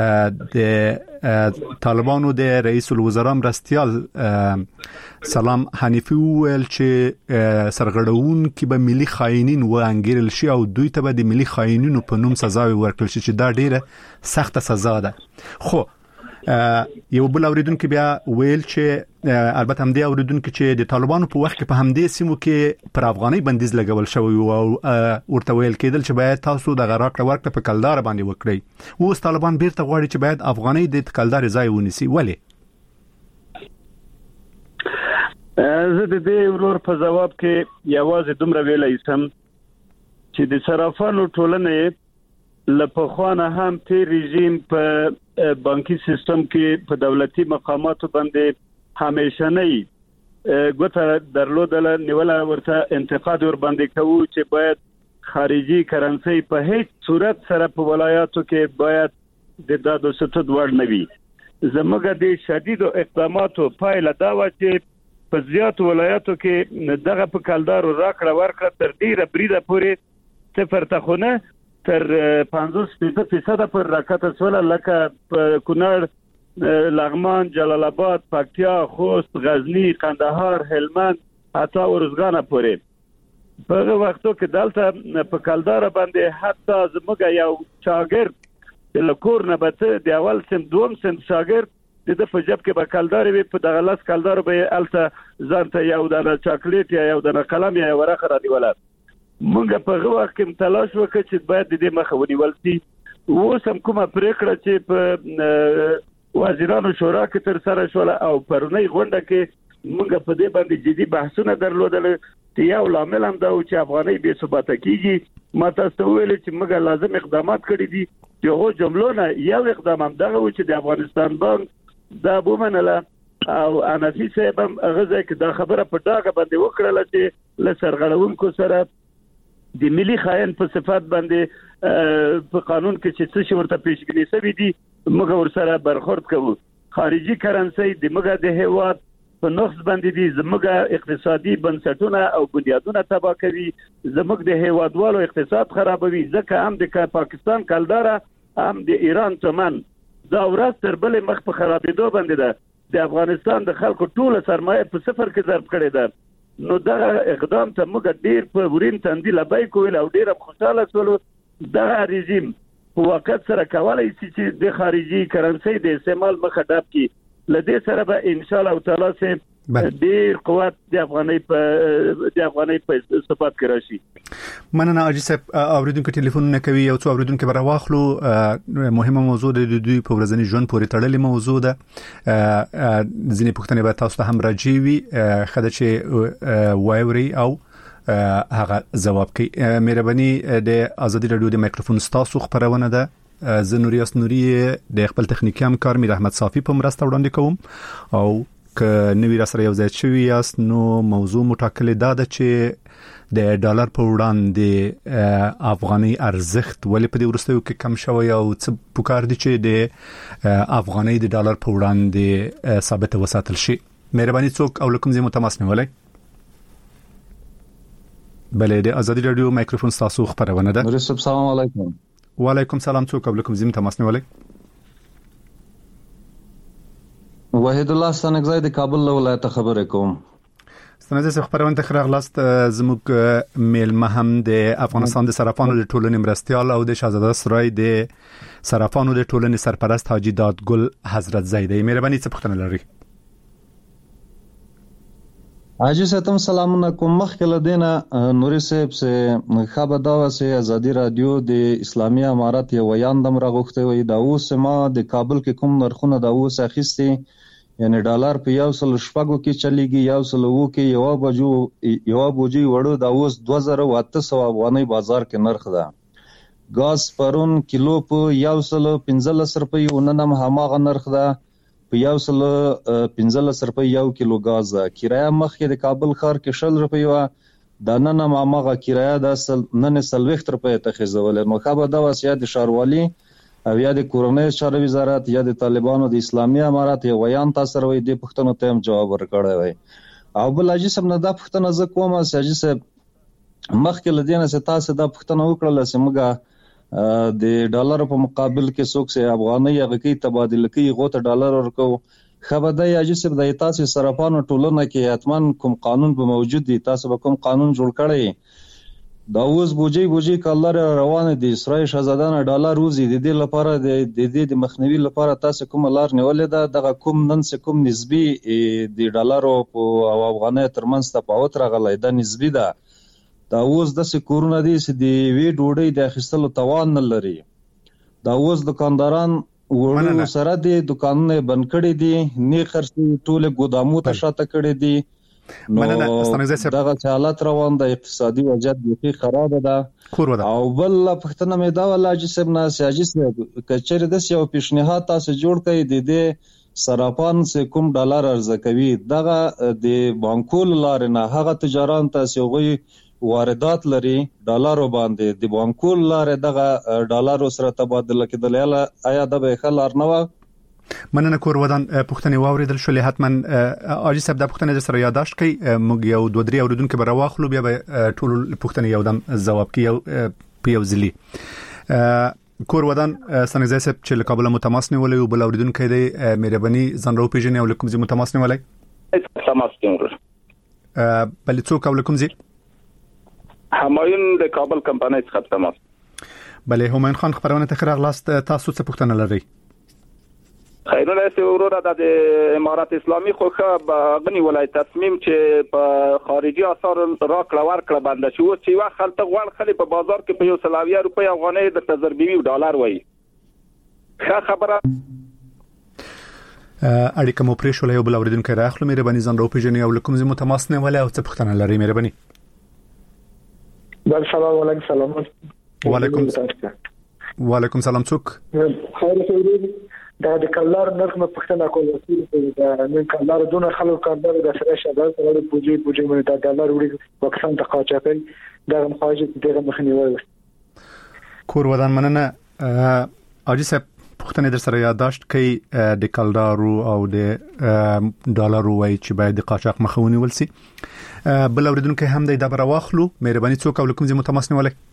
د طالبانو د رئیس الوزرا مرستیال سلام حنیفی ویل چې سرغړون کې به ملي خاینین و انګیرل شي او دوی ته به د ملي خاینینو په نوم سزا ورکړل شي چې دا ډیره سخته سزا ده. خو یو بل اوریدونکو بیا ویل چې البته هم دی اوریدونکو چې د طالبانو په وخت کې په همدې سیمو کې پر افغاني بندیز لګول شوی او ورته ویل کېدل چې باید تاسو د غراکړه ورکړه په کلدار باندې وکړئ. اوس طالبان بیرته غواړي چې باید افغاني د کلدار ځای ونیسي. ولی زه د دې ورور په جواب کې یوازې دومره ویلای شم چې د صرافانو ټولنې لپخوانه هم تیر رژیم په بانکي سیستم کې په دولتي مقاماتو باندې همیشنی ګوته درلودله نیوله ورته انتقاد ور باندې کوو چې باید خارجي کرنسي په هیڅ صورت سره په ولایاتو کې باید د دادو ستود وړ نه وي. زموږ د شدید اقداماتو پایله دا و چې په زیات ولایاتو کې دغه په کلدارو راکړه ورکړه تر ډیره بریده پورې صفر ته خونه تر 50% پر راکته سول لکه کونړ، لغمان، جلال آباد، پکتیا، خوست، غزنی، قندهار، هلمند حتی ورزګان پورې. په هغه وختو کې دلته په کلدار باندې حتی زموږ یو شاګرد د لکور نه بته د اول سم دوم سم شاګرد د په جب کې به کلدار وي، په دغه لاس کلدار به الته ځانته یو دانه چاکلیټ یا یو دانه قلم یا ورقه را دیوله. مونږ په هغه وخت کې تلاش وکړ چې باید د دې مخه ونیول شي. اوس هم کومه پریکړه چې په وزیرانو شورا کې تر سره شوله او پرونی غونډه کې مونږ په دې باندې جدي بحثونه درلودل چې یو لامل هم دا و چې افغانۍ بې ثباته کیږي. ما تاسو ویل چې موږ لازم اقدامات کړی دي. یو جملونه یو اقدام هم دغه و چې د افغانستان بانک دا ومنله او انفي صاحب هم هغه ځای کې دا خبره په ډاګه باندې وکړله چې له سرغړونکو سره د ملي خاين په صفات باندې په قانون کې چې څه ورته پیشګنی شوی دي موږ ورسره برخورد کوو. خارجي کرنسي د موږ د هیواد په نقص باندې دي، زموږ اقتصادي بنسټونه او بنیادونه تباہ کوي، زموږ د هیوادوالو اقتصاد خرابوي. ځکه هم د پاکستان کلداره هم د ایران چمن دا ورځ تر بلې مخ په خرابېدو باندې ده. د افغانستان د خلکو ټوله سرمایه په صفر کې ضرب کړې ده. نو دا اقدام ته موږ ډیر په ورین تندي لبای کول او ډیر خوشاله شولو. دا رژیم په وخت سره کولای شي چې د خارجي کرنسي د استعمال مخه ډاب کی. لدې سره به ان شاء الله تعالی سه ډیر قوت د افغانۍ په ثبات کې راشي. مننه اجي صاحب. اوریدونکو ټلیفون نه کوي، یو څو اوریدونکو به راواخلو. مهمه موضوع د دوی په ورځنی ژوند پورې تړلې موضوع ده. ځینې پوښتنې به تاسو ته هم راځي وي خدای چې وایوري او هغه جواب کوي. مهرباني د ازادي رادیو د مایکروفون تاسو خبرونه ده. زه نوریاس نوري د خپل تخنیکی همکار میر احمد صافي په مرسته وړاندې کوم او که نوی را سره یو ځای شوی یاست نو موضوع مټاکلې ده چې د ډالر په وړاندې افغاني ارزښت ولې په دې وروستیو کې کم شوی او څه پکار دي چې د افغاني د ډالر په وړاندې ثابت وساتل شي. مهرباني څوک او لکم زه متماسنه ولای. بله د ازادي رادیو مایکروفون تاسو خبرونه ده. نور صاحب سلام علیکم. وعلیکم سلام. څوک او لکم زه متماسنه ولای. وحید الله ستانګزای د کابل ولایت خبرې کوم. ستنه زه خبرونه ته خراغلاست. زموږ میلمه هم د افغانستان د صرافانو د ټولنې مرستيال او د شاهزاده سرای د صرافانو د ټولنې سرپرست حاجی دادګل حضرت زیدی. مهرباني څه پوښتنه لري؟ حاجی ستم سلامونه کوم. مخکې لدینه نوري صاحب سه خبر دا وسه ازادي رادیو د اسلامي امارات یو یاندم راغوخته وي دا اوس ما د کابل کې کوم نرخونه دا اوس اخیستي، یعنی ډالر په 1.8 کې چلیږي، 1.9 کې یو بوجي وړو دا اوس 2800 افغاني بازار کې نرخ ده. غاز پرون کیلو په 115 روپۍ وننم هماغه نرخ ده، په 115 روپۍ یو کیلو غاز. کرایه مخکې د کابل ښار کې 60 روپۍ و، دا نن هماغه کرایه د نن 60 روپۍ ته خزولې. نو خبر دا وسیه د شاروالي او یا د کورنۍ چارو وزارت یا د طالبانو د اسلامي امارات یو ویان تاسو وي د پښتنو ته هم جواب ورکړی وي. او بل اجي سم نه دا پښتنه ز کومه ساجي سه مخکې لدینه سه تاسو دا پښتنه وکړل سمګه د ډالر په مقابل کې څوک سه افغاني هغه کې تبادله کوي غوته ډالر ورکو. خبر دا اجي سه د تاسو صرافانو ټولنه کې حتمان کوم قانون به موجود دي، تاسو به کوم قانون جوړ کړی. دا اوس بوجي کالر روان دي اسرائیل شاهزادانه ډالر روزي د دې لپاره د مخنیوي لپاره تاسو کوم لار نیولې ده؟ دغه کوم نن څه کوم نسبی د ډالرو او افغانۍ ترمنځ تفاوت راغلی دا نسبی ده. دا اوس د سکورونه دي چې د وی ډوډۍ د اخیستلو توان نه لري. دا اوس دکانداران وړو سره دي دکانونه بند کړي دي، نه خرڅي ټول ګودامو ته شاته کړي دي. نو دغه حالت روان د اقتصادي وضعیت به خراب ده. او بل پښتنه مې دا ولا چې سب نه سیاجي کچره د یو پیشنهاد تاسو جوړ کړئ د دې صرافان چې کوم ډالر ارزه کوي دغه د بانکول لارې نه هغه تجاران تاسو غوي واردات لري ډالرو باندې د بانکول لارې دغه ډالرو سره تبادله کېدل آیا د به خلار نه و مننه کور ودان پښتني واوریدل شولې حتمن اجي صاحب د پښتني سره یاداشت کوي موږ یو 2-3 اوریدونکو به راواخلو بیا به ټول پښتني یو دم جواب کوي پیوزلی کور ودان سنګزای صاحب چې له کابل متماس نیولې او بل اوریدونکو دی مهرباني ځان راو پیژنې او کوم ځای متماس نیولې تماس نیول بل څوک او کوم ځای همایون د کابل کمپنۍ څخه تماس بل همایون خان خبرونه ته خراغلاست تاسو څه پښتنه لري خیرونه سه ورور د امارات اسلامي خوخه غني ولایت تصمیم چې په خارجي اثار راکړه ورکړه باندې شو چې وا خلک غوړ خلی په بازار کې په 100 روپۍ افغانۍ د تجربي ډالر وای خبره اړیکه مو پرې شولې او بل اوریدونکو راخلو مهرباني ځان راو پیژنې او کوم ځای متماس نه ولې او څه پښتنه لري مهرباني السلام علیکم سلام وعلیکم سلام څوک خیر د کلار نرخ په پښتنه کول د نن کلار دونه خلک کاندار د سره شباب سره د پوجي مې د ډالر وړي وکسان د قاچاقي د مخاجت دغه مخنیوي کور ودان مننه اجي صاحب پښتنه در سره یاداشت کوي د کلدارو او د ډالرو وای چې باید د قاچاق مخاوني ولسي بل اوریدونکو هم د دبر واخلو مهرباني څوک او کوم ځای متماس نه ولای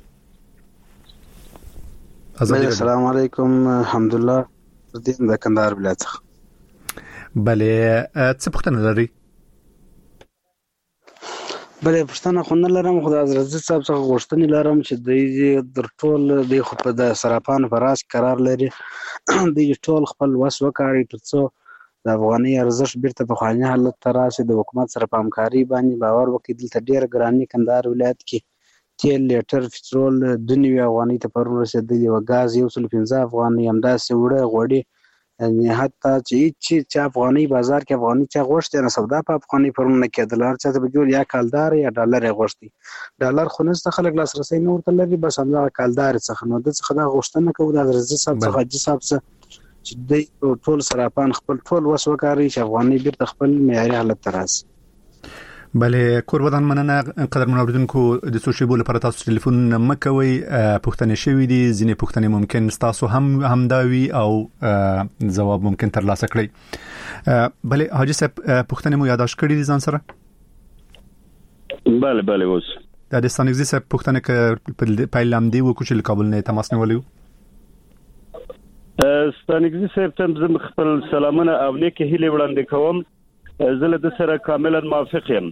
السلام علیکم الحمدلله د کندهار ولایت بله څه پښتنه لري بله پښتنه خو نه لرم خو د حضرت صاحب څخه غوښتنې لرم چې د ټول د خو په د صرافان فراس قرار لري د ټول خپل وس وکړي ترڅو د افغاني ارزښت بیرته په خواني حالت ته راشي د حکومت سره په همکاري باندې باور وکړي دلته ډیر ګراني کندهار ولایت کې تیل لیټر پټرول د 90 افغاني ته پرون رسیدلی او غاز 115 افغاني همداسې وړه غوړي حتی چې افغاني بازار کې افغاني چا غوښته نه سودا په افغاني پرون نه کېدل هرڅه ته بجول یا کالدار یا ډالر غوښتي ډالر خو نه خلک لاسرسي نه ورته لري بس همدا کالدار څخه نو د څخه دا غوښتنه کوي د رضا صاحب څخه حاجی صاحب چې د ټول صرافان خپل ټول وس وکړي چې افغاني بیرته خپل معیاري حالت ته راسي بله کور ودان مننه قدر منوردونکو د سوشي بول لپاره تاسو ټلیفون مکوي پښتنه شوی دي ځینې پښتنه ممکن تاسو هم داوي او جواب ممکن تر لاسه کړئ بله حاجی صاحب پښتنه مو یاداش کړی دي ځان سره بله اوس د ستانګزي صاحب پښتنه ک پیلام دی وکړو چې کابل نه تماس نیولیو ستانګزي صاحب ته خپل سلامونه او نیک هیله وړاندې کوم زله د سره کاملا موافق یم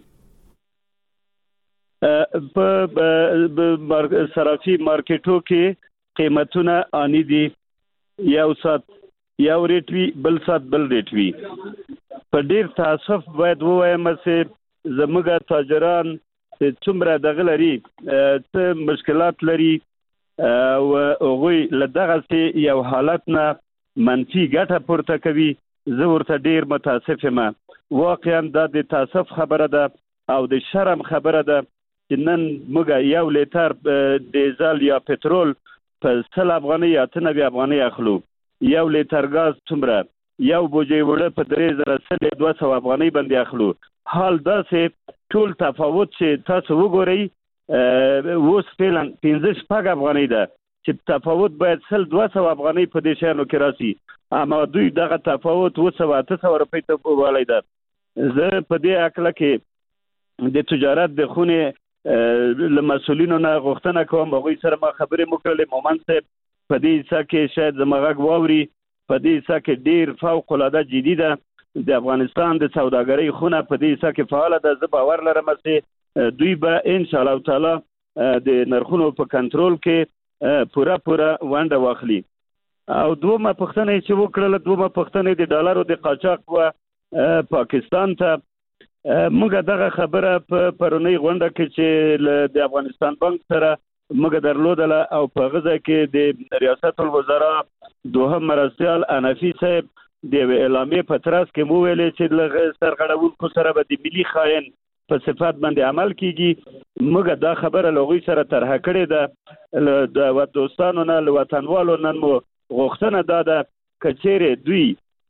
په صرافي مارکیټو کې قیمتونه اني دي یو سات یو ریټ وی بل سات بل ریټ وی په ډیر تاسف باید وایم چې زموږ تاجران څومره دغه لري ته مشکلات لري او غوي لدغه یو حالت نه منفي ګټه پورته کوي زه ورته ډیر متاسف یم واقعا دا د تاسف خبره ده او د شرم خبره ده چې نن موږ یو لیټر ډیزل یا پټرول په 100 افغانۍ یا 90 افغانۍ اخلو یو لیټر غاز څومره یو بوجي وړه په 3200 افغانۍ باندې اخلو حال دا چې ټول تفاوت چې تاسو وګورئ وس فعلا 15 افغانۍ ده چې تفاوت باید 200 افغانۍ په دې شانو کې راسي اما دوی دغه تفاوت 800 روپۍ ته وړاندې ده زه په دې اکله کې د تجارت د خونه لمسولینو نه غوښتنه کوم هغه سره ما خبرې وکړلې مومن صاحب په دې ځکه کې شاید زمغه غووري په دې ځکه کې ډیر فوق العاده جدي ده د افغانستان د سوداګرۍ خونه په دې ځکه کې فعال ده زه باور لرم چې دوی به ان شاء الله تعالی د نرخونو په کنټرول کې پورا ونده واخلي او دومره پښتنه چې وکړل دومره پښتنه د ډالرو د قاچاق و پاکستان ته موږ دغه خبره په پرونی غونډه کې چې د افغانستان بانک سره موږ درلودله او په غزه کې د ریاست الوزرا دوهم مرستیال انفي صاحب د اعلامیه په تراس کې مو ویلې چې له سرغړونکو سره به د ملي خاين په صفات باندې عمل کیږي موږ دا خبره لغوي سره طرح کړې ده د دوستانو نه وطنوالو نن مو غوښتنه ده کچېره دوی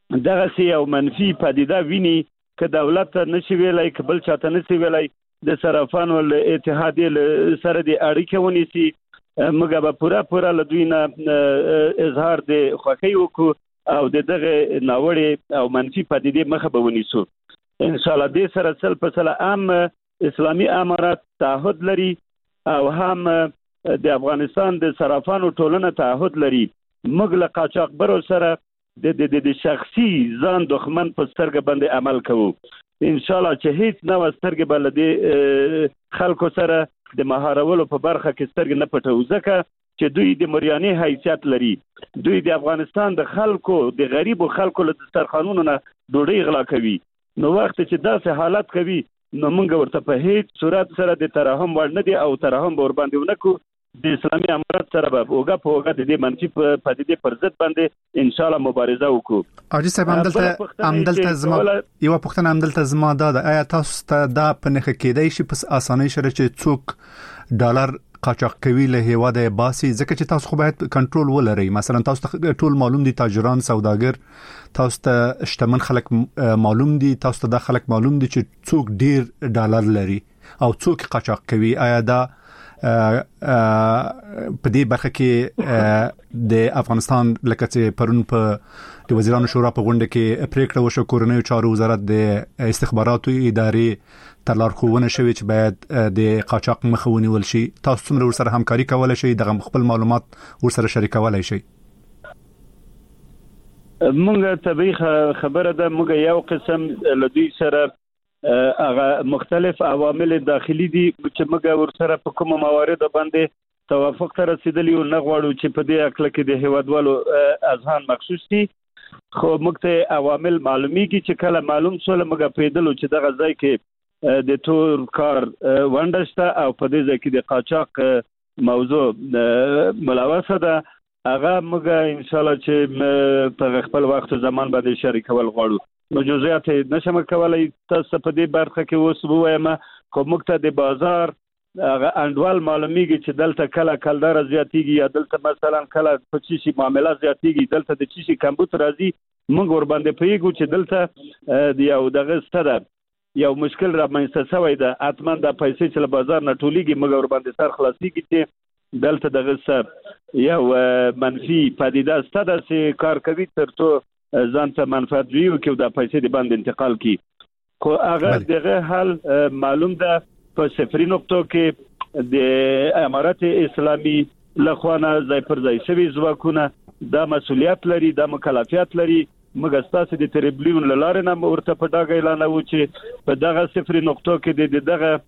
دغه سي او منفي پدیده ویني ک دولت نشي ویلای کبل چاته نشي ویلای د صرافانو اتحادیه سره د اړیکه ونیسي موږ به پورا لدوینه اظهار د خوښي وکړو او دغه ناوړې او منفي پدیده مخه به ونیسو ان شاء الله. د سره سل په سل عام اسلامي امارات تعهد لري او هم د افغانستان د صرافانو ټولنه تعهد لري. موږ له قاچاقبرو سره د شخصي ځان دښمن په سترګه باندې عمل کوو. ان شاء الله چې هیڅ نو سترګه بلدي خلکو سره د مهارولو په برخه کې سترګه نه پټو ځکه چې دوی د مریاني حیثیت لري. دوی د افغانستان د خلکو د غریبو خلکو له دسترخوانونو نه ډوډۍ غلا کوي. نو وخت چې داسې حالت کوي نو موږ ورته په هیڅ صورت سره د ترحم وړ نه دي او ترحم ور باندې ونکو. د اسلامي امارت سره به اوګه په اوګه د دې منفي پدیدې پر ضد باندې ان شاء الله مبارزه وکړو. اجي صاحب عمدلته زما یو پښتنه عمدلته زما دا آیا تاسو ته دا په نخ کېدای شي په اسانۍ سره چې څوک ډالر قاچاق کوي له هیواده باسي ځکه چې تاسو خو باید کنټرول ولرئ. مثلا تاسو ته ټول معلوم دي تاجران سوداګر تاسو ته شتمن خلک معلوم دي تاسو ته د خلک معلوم دي چې څوک ډیر ډالر لري او څوک قاچاق کوي. آیا دا په دې برخه کې د افغانستان لکه چې پرون په د وزیرانو شورا په غونډه کې پریکړه وشو کورنۍ چارو وزارت د استخباراتو ادارې تر لارښوونه شوی چې باید د قاچاق مخه ونیول شي. تاسو څومره ورسره همکاري کولای شئ دغه خپل معلومات ورسره شریکولای شئ؟ موږ طبيعي خبره ده موږ یو قسم لدی سره هغه مختلف عوامل داخلي دي چې موږ ورسره په کوم موارد باندې توافق ته رسیدلی او نه غواړو چې په دې اکل کې د هیوادوالو اذهان مخصوص دي. خو موږ ته عوامل معلومیږي چې کله معلوم شول موږ پیدلو چې دغه ځای کې د تور کار وندشته او په دې ځای کې د قاچاق موضوع ملوثه ده. هغه موږ ان شاء الله چې په خپل وخت زمان باندې شریکول غواړو. نو جزئیات نشم کولای تاسو په دې برخه کې اوس وایم خو موږ ته د بازار هغه انډوال معلومیږي چې دلته کله کلدار زیاتیږي یا دلته مثلا کله په چی معاملات زیاتیږي دلته د چی کمبوت راځي موږ ور باندې پیګو چې دلته د یو دغه ستره یو مشکل را منځته شوی ده. اتمن د پیسې چې له بازار نه ټولېږي موږ ور باندې سر خلاصيږي چې دلته دغه سر یو منفي پدیده ستده چې کار کوي ترڅو ځان ته منفعت وي او د پیسې د باندې انتقال کی. خو هغه دغه حل معلوم ده په صفري نقطو کې د امارات اسلامي لخوانه ځای پر ځای شوی ځواکونه د مسولیت لري د مکلفیت لري. موږ ستاسو د تریبلیون لاره نه ورته په دغه اعلان و چې په دغه صفري نقطو کې دغه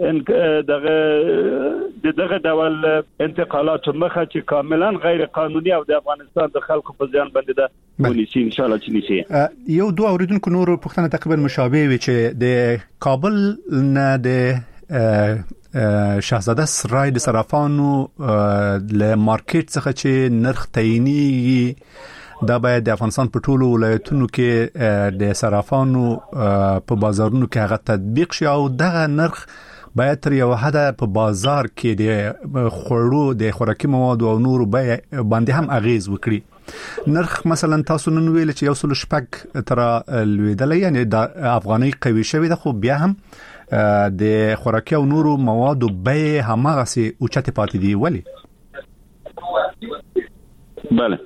ډول انتقالات مخه چې کاملا غیر قانوني او د افغانستان د خلکو په ځان باندې ده ونیسي ان شاء الله چې نشي. یو دوه اوریدونکو نور پښتنه تقریبا مشابه وي چې د کابل نه د شاهزاده سرای د صرافانو له مارکیټ څخه چې نرخ تعیني دا باید د افغانستان په ټولو ولایتونو کې د صرافانو په بازارونو کې هغه تطبیق شي او دغه نرخ باید تر یو حد په بازار کې د خوړو د خوراکي موادو او نورو باندې هم اغیز وکړي. نرخ مثلا تاسو نن ویل چې یو سل شپږ تر لویدل یعنی د افغاني قوي شوی ده خو بیا هم د خوراکي او نورو موادو به همغه سي اوچته پاتې دی ولی؟ بله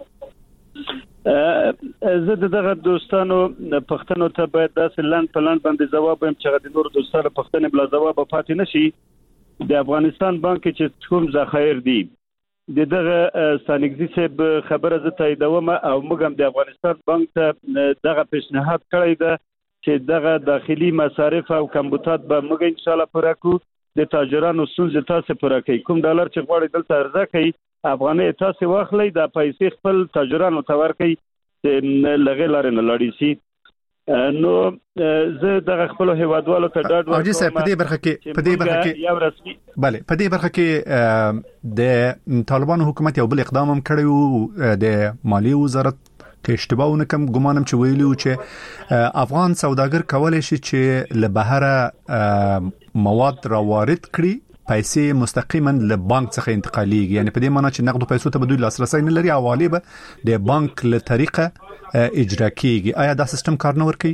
زه دغه دوستانو پښتنو ته باید داسې لاند پلان باندې جواب هم چې د نور دوستانو پښتنې بل جواب پاتې نشي. د افغانستان بانک چې کوم ذخایر دي دغه سانګزي صاحب خبره زه تاییدوم او موږ هم د افغانستان بانک ته دغه پیشنهاد کړی ده چې دغه داخلي مصارف او کمبوتات به موږ ان شاء الله پوره کړو. د تاجرانو ستونزې تاسو پوره کوي. کوم ډالر چې غواړي دلته ارزه کوي افغاني تاسو واخلئ د پیسې خپل تاجرانو ته ورکړئ چې لغې لارې نه لاړې شي. نو زه دغه خپل هیوادوالو ته ډاډ ورکوم چې په دې برخه کې یو رسمي بله په دې برخه کې د طالبانو حکومت یو بل اقدام هم کړی وو. د مالیې وزارت که اشتباه ونکم ګمانم چې ویلو چې افغان سوداګر کولای شي چې له بهره مواد را وارد کړي پیسې مستقیما له بانک څخه انتقاليږي، یعنی په دې معنی چې نقد پیسو ته بدوی لاسرسي نه لري، حواله به د بانک له طریقه اجرا کیږي. آیا دا سیستم کار نه ورکوي؟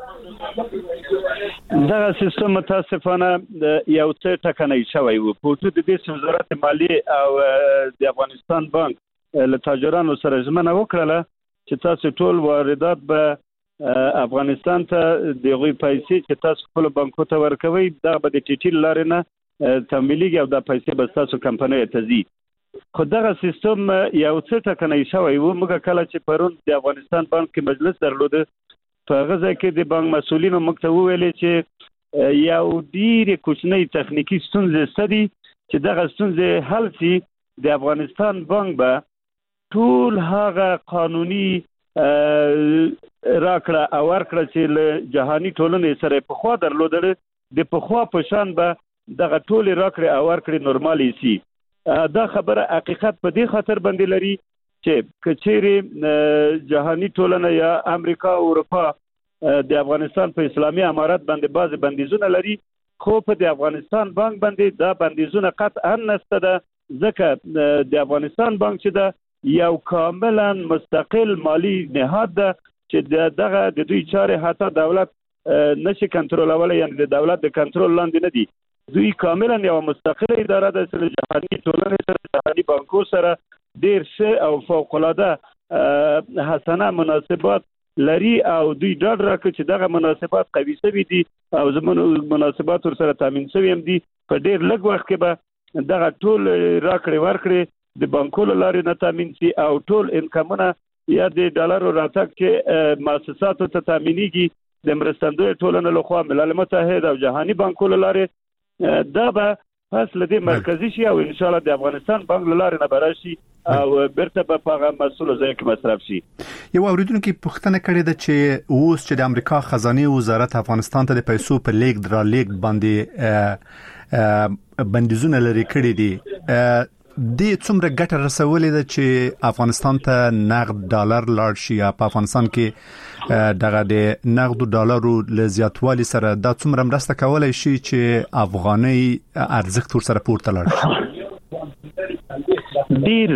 دا سیستم متاسفانه یو څه ټکنۍ شوی و. په حدود د وزارت مالیې او د افغانستان بانک له تاجرانو سره ژمنه وکړه چې تاسو ټول واردات به افغانستان ته دغه پیسې چې تاسو خپل بانکو ته ورکوي دا به د ټیټی لارې نه تمویلېږي او دا پیسې به تاسو کمپنۍ ته ځي. خو دغه سیستم یو څه ټکنۍ شوی و. موږ کله چې پرون د افغانستان بانک مجلس درلوده په غزا کې د بانک مسؤلینو موږ ته وویل چې یو ډېر کوچنی تخنیکی ستونزې ستدي چې دغه ستونزې حل شي د افغانستان بانک به ټول هغه قانوني راکړه او ورکړه چې له جهاني ټولنې سره په خوا درلودل د په خوا په شان به دغه ټول راکړه او ورکړه نورمالي شي. دا خبره حقیقت په دې خاطر باندې لري چې کچېری جهاني ټولنه یا امریکا او اروپا د افغانستان په اسلامي امارات باندې بعض بندیزونه لري، خو په د افغانستان بانک باندې دا بندیزونه قطعا نشته ده، ځکه د افغانستان بانک چې ده یو کاملا مستقل مالی نهاد ده چې دغه د دوی چارې حتی دولت نشي کنټرولولای، یعنی د دولت د کنټرول لاندې نه دي. دوی کاملا یو مستقله اداره ده چې جهاني ټولنې سره جهاني بانکو سره ډیر ښه او فوق العاده حسنه مناسبات لري او دوی ډاډ راکړي چې دغه مناسبات قوي شوي دي او زموږ مناسبات سره تامین شوي هم دي. په ډیر لږ وخت کې به دغه ټول راکړي ورکړي د بانکونو لارې نه تامین شي او ټول انکمونه یا د ډالرو راتګ چې مؤسساتو ته تامینېږي د مرستندوی ټولنې لخوا ملل متحد او جهاني بانکونو لارې دا به پس له دې مرکزي شي او ان شاء الله د افغانستان بانک لارې نه براشي او بیرته په هغه مسؤل ځای کې مصرف شي. یو اوریدونکو پوښتنه کړې ده چې اوس چې د امریکا خزانه وزارت افغانستان ته د پیسو په لیک درا لیک باندې بندیزونه لري کړی دي، د څومره ګټه رسولې ده چې افغانستان ته نقد ډالر لاړ شي یا په افغانستان کې دغه د نقد ډالرو له زیاتوالي سره دا څومره مرسته کولای شي چې افغاني ارزښت ور سره پورته لاړ شي؟ ډیر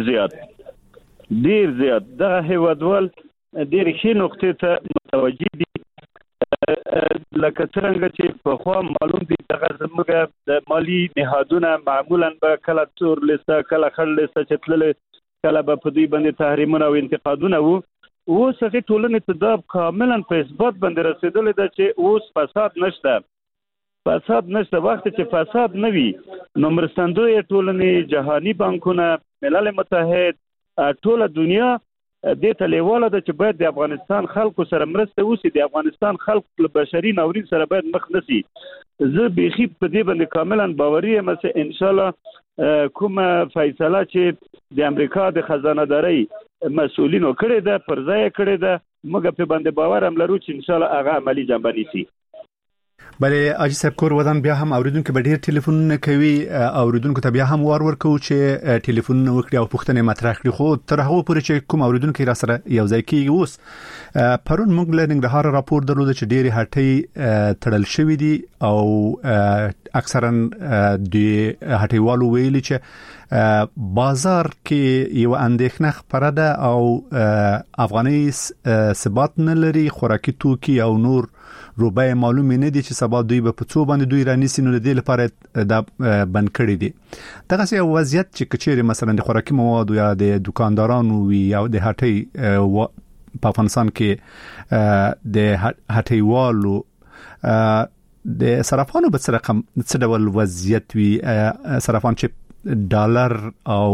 زیات دغه هیوادوال ډیر ښه نقطې ته متوجه دي. لکه څنګه چې په خوا معلوم دي دغه زموږ د مالی نهادونه معمولا به کله تور لیسته کله خړ لیسته چتللې کله به په دوی باندې تحریمونه او انتقادونه وو. اوس هغه ټولنې ته دا کاملا په اثبات باندې رسیدلې ده چې اوس فساد نشته. وخت چې فساد نه وي نو مرستندوی ټولنې جهاني بانکونه ملل متحد ټوله دنیا دې ته لیواله ده چې باید د افغانستان خلکو سره مرسته وشي، د افغانستان خلک له بشري ناورین سره باید مخ نشي. زه بیخي په دې باندې کاملا باوري یم چې ان شاء الله کومه فیصله چې د امریکا د خزانه‌دارۍ مسؤلینو کړې ده پر ځای کړې ده، موږ په باندې باور هم لرو چې ان شاء الله هغه عملی جنبه نیسي. بلې اجي صاحب کور ودان بیا هم اوریدونکو به ډیر ټلیفونونه کوي، اوریدونکو ته بیا هم ورکو چې ټلیفونونه وکړي او پوښتنه مطرح کړي، خو تر هغه پورې چې کوم اوریدونکو را سره یو ځای کیږي. اوس پرون موږ له ننګرهار راپور درلود چې ډېری هټۍ تړل شوې دي او اکثرا د هټیوالو ویلي چې بازار کې یو اندېښنه خبره ده او افغاني ثبات نه لري، خوراکي توکي او نور روبای معلومه نه دي چې سبا دوی په څو باندې دوی رانیسي، نو د دې لپاره دا بند کړی دي. دغه څه وضعیت چې کچېره مثلا د خوراکي مواد یا د دکاندارانو وي یا د هټۍ په افغانستان کې د هټیوالو د صرافانو په رقم څه ډول وضعیت وي؟ صرافان چې ډالر او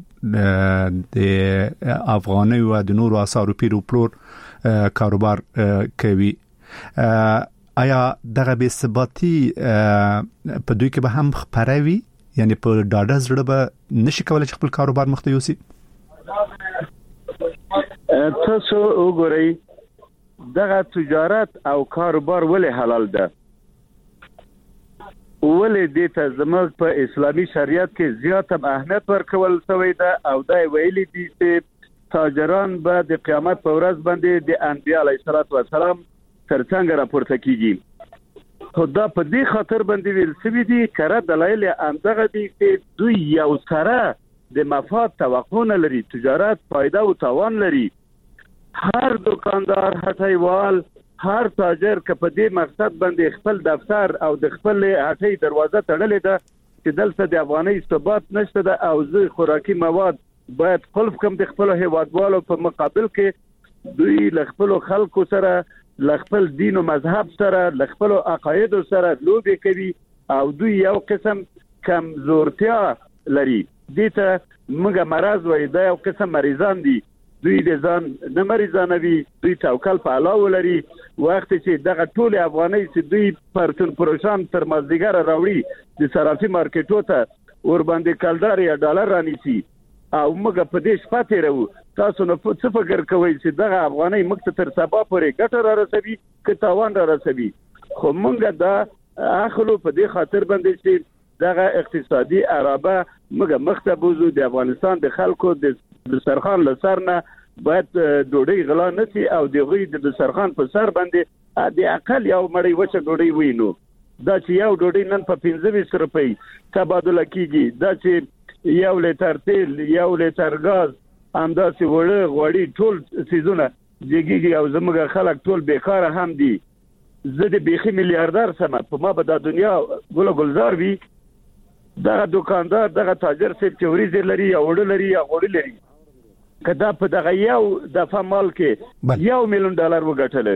د افغاني او د نورو اسعارو پیرو پلور کاروبار کوي، آیا دغه بې ثباتی په دوی کې به هم خپروي؟ یعنی په ډاډه زړه به نشي کولای چې خپل کاروبار مخته یوسي؟ تاسو وګورئ دغه تجارت او کاروبار ولې حلال ده؟ ولې دې ته زموږ په اسلامي شریعت کې زیات اهمیت ورکول شوی ده او دا ویلي دي چې تاجران به د قیامت په ورځ باندې د انبیاء علیه السلام ترڅنګ راپورته کیږي. دا په دې خاطر باندې ویل سوي دي کړه دلایل همدغه دي چې دوی یو سره د مفاد توقع نه لري، تجارت فایده او تاوان لري. هر دکاندار، هټیوال، هر تاجر که په دې مقصد باندې خپل دفتر او د خپل هټۍ دروازه تړلې ده چې دلته د افغاني ثبات نشته ده او زه خوراکي مواد باید خلف کم د خپل هیوادوالو په مقابل کې دوی له خپل خلکو سره، له خپل دین او مذهب سره، له خپل عقاید سره لوبي کوي او دوی یو قسم کمزورتیا لري. دې ته موږ مرض وایي، دا یو قسم مریضان دي. دوی د ځان نه مریضانوي، دوی توکل په الله ولري. وخت چې دغه ټول افغاني چې دوی پرتون پروشان تر مازدیګر راوړي د صرافي مارکیټو ته ور باندې کلدار یا ډالر رانیسي او موږ په دې شپه تیرو. تاسو نو څه فکر کوئ چې دغه افغاني موږ تر سبا پورې ګټه را رسوي که تاوان را رسوي؟ خو موږ دا اخلو په دې خاطر باندې چې دغه اقتصادي عربه موږ مخته بوزو. د افغانستان د خلکو د دسترخوان له سر نه باید ډوډۍ غلا نشي او دغه د دسترخوان په سر باندې د اقل یو مړی وچه ډوډۍ وینو. دا چې یو ډوډۍ نن په 25 روپۍ تبادله کیږي، دا چې یو لیټر تیل، یو لیټر غاز، همداسې وړه غوړي ټول سیزونه جګیږي او زموږ خلک ټول بیکاره هم دي. زه د بیخي میلیاردر سم په ما به د دنیا ګل ګلزار وي. دغه دکاندار، دغه تاجر چې چوریز لري یا وړه لري یا غوړي لري، کدا په دغه یو دفعه مال کې $1 میلیون وګټل،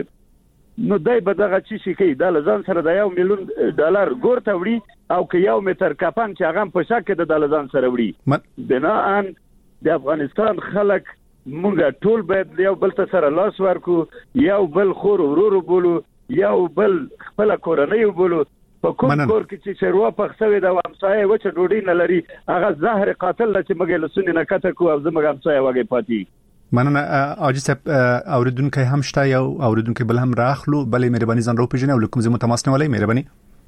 نو دای په دغه چی شي کوي دا لزان سره د $1 میلیون ګور ته وړي او که 1 متر کپن چې هغه په شک د لزان سره وړي. بناء د افغانستان خلک مونږ ټول باید یو بل ته سره لاس ورکو، یو بل خور ورور بولو، یو بل خپل کورنۍ بولو. په کوم کور کې چې شروع پخښوي د همسایه وچه ډوډۍ نه لري، هغه زهر قاتل چې موږ له سنې نه کته کو او زموږ همسایه وګي پاتې. مننه عاجز صاحب. اوریدونکو هم شته یو اوریدونکو بل هم راخلو، بلې مهرباني ځان رو پیژنې او کوم زمو تماس نه ولې مهرباني.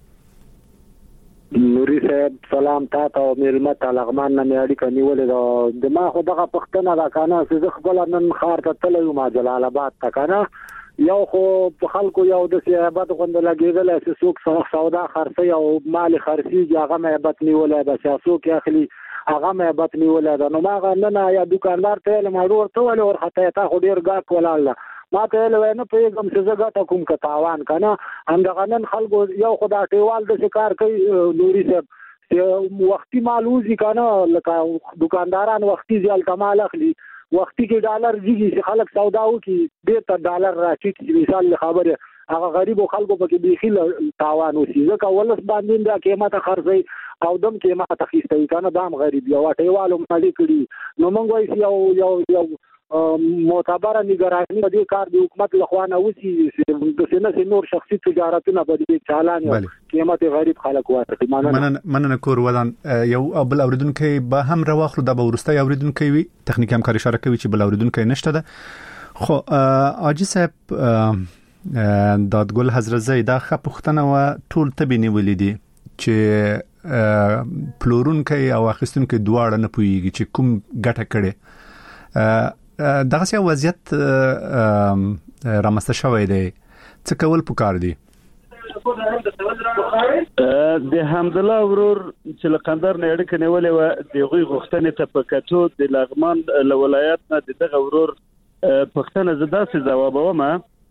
نوري صاحب سلام تاسو او ملمت لغمان نه اړیکه نیولې د ما خو دغه پښتنه دا کنه چې خپل نن خار ته تلو ما جلال آباد ته کنه یو خو په خلکو یو د سیابت غوند لګیدل چې څوک سودا خرڅي او مال خرڅي هغه مهبت نیولې ده چې څوک اخلي هغه مهبت نیولې ده. نو ما نه یا دکاندار ته له مړور ته ول اور خطه تا خو ډیر ګاک ولاله ما ته له نه پیغام چې زګه کوم کتاوان کنه همدغه نن خلکو یو خدا ټیوال د شکار کوي. نوري صاحب وختي مالوزي کنه لکه دکانداران وختي ځل کمال اخلي، وختي کې ډالر جیږي چې خلک سودا وکي $1 راټیټ مثال خبره هغه غریب خلکو په کې بيخي تاوان وسی ځکه ولس باندې د قیمت خرڅي او دم قیمت تخیستوي کنه دام غریب یو ټیوالو مالي کړي. نو مونږ وایي یو معتبره نگرانی په دې کار د حکومت لخوا وسی د سینې نور شخصي تجارتونه په دې چالان قیمت غریب خلک ورته. مننه کور ودان یو بل اوریدونکو به هم راوخلو د ورسته اوریدونکو وي تخنیکی همکاري اشاره کوي چې بل اوریدونکو نشته ده. خو عاجز صاحب دادګل حضرت زئی دا خپختنه و ټول تبینی ولیدي چې پلورونکو او اخیستونکو دواړه نه پويږي چې کوم ګټه کړي. دغه څه وضعیت رامسته شوی دی، څه کول پکار دي؟ د حمدالله ورور چې لقندر نه اړیکه نیولې و دغه غوښتنې ته پکاتو د لغمان له ولایت نه دغه ورور پښتنه زدا سي جواب ومه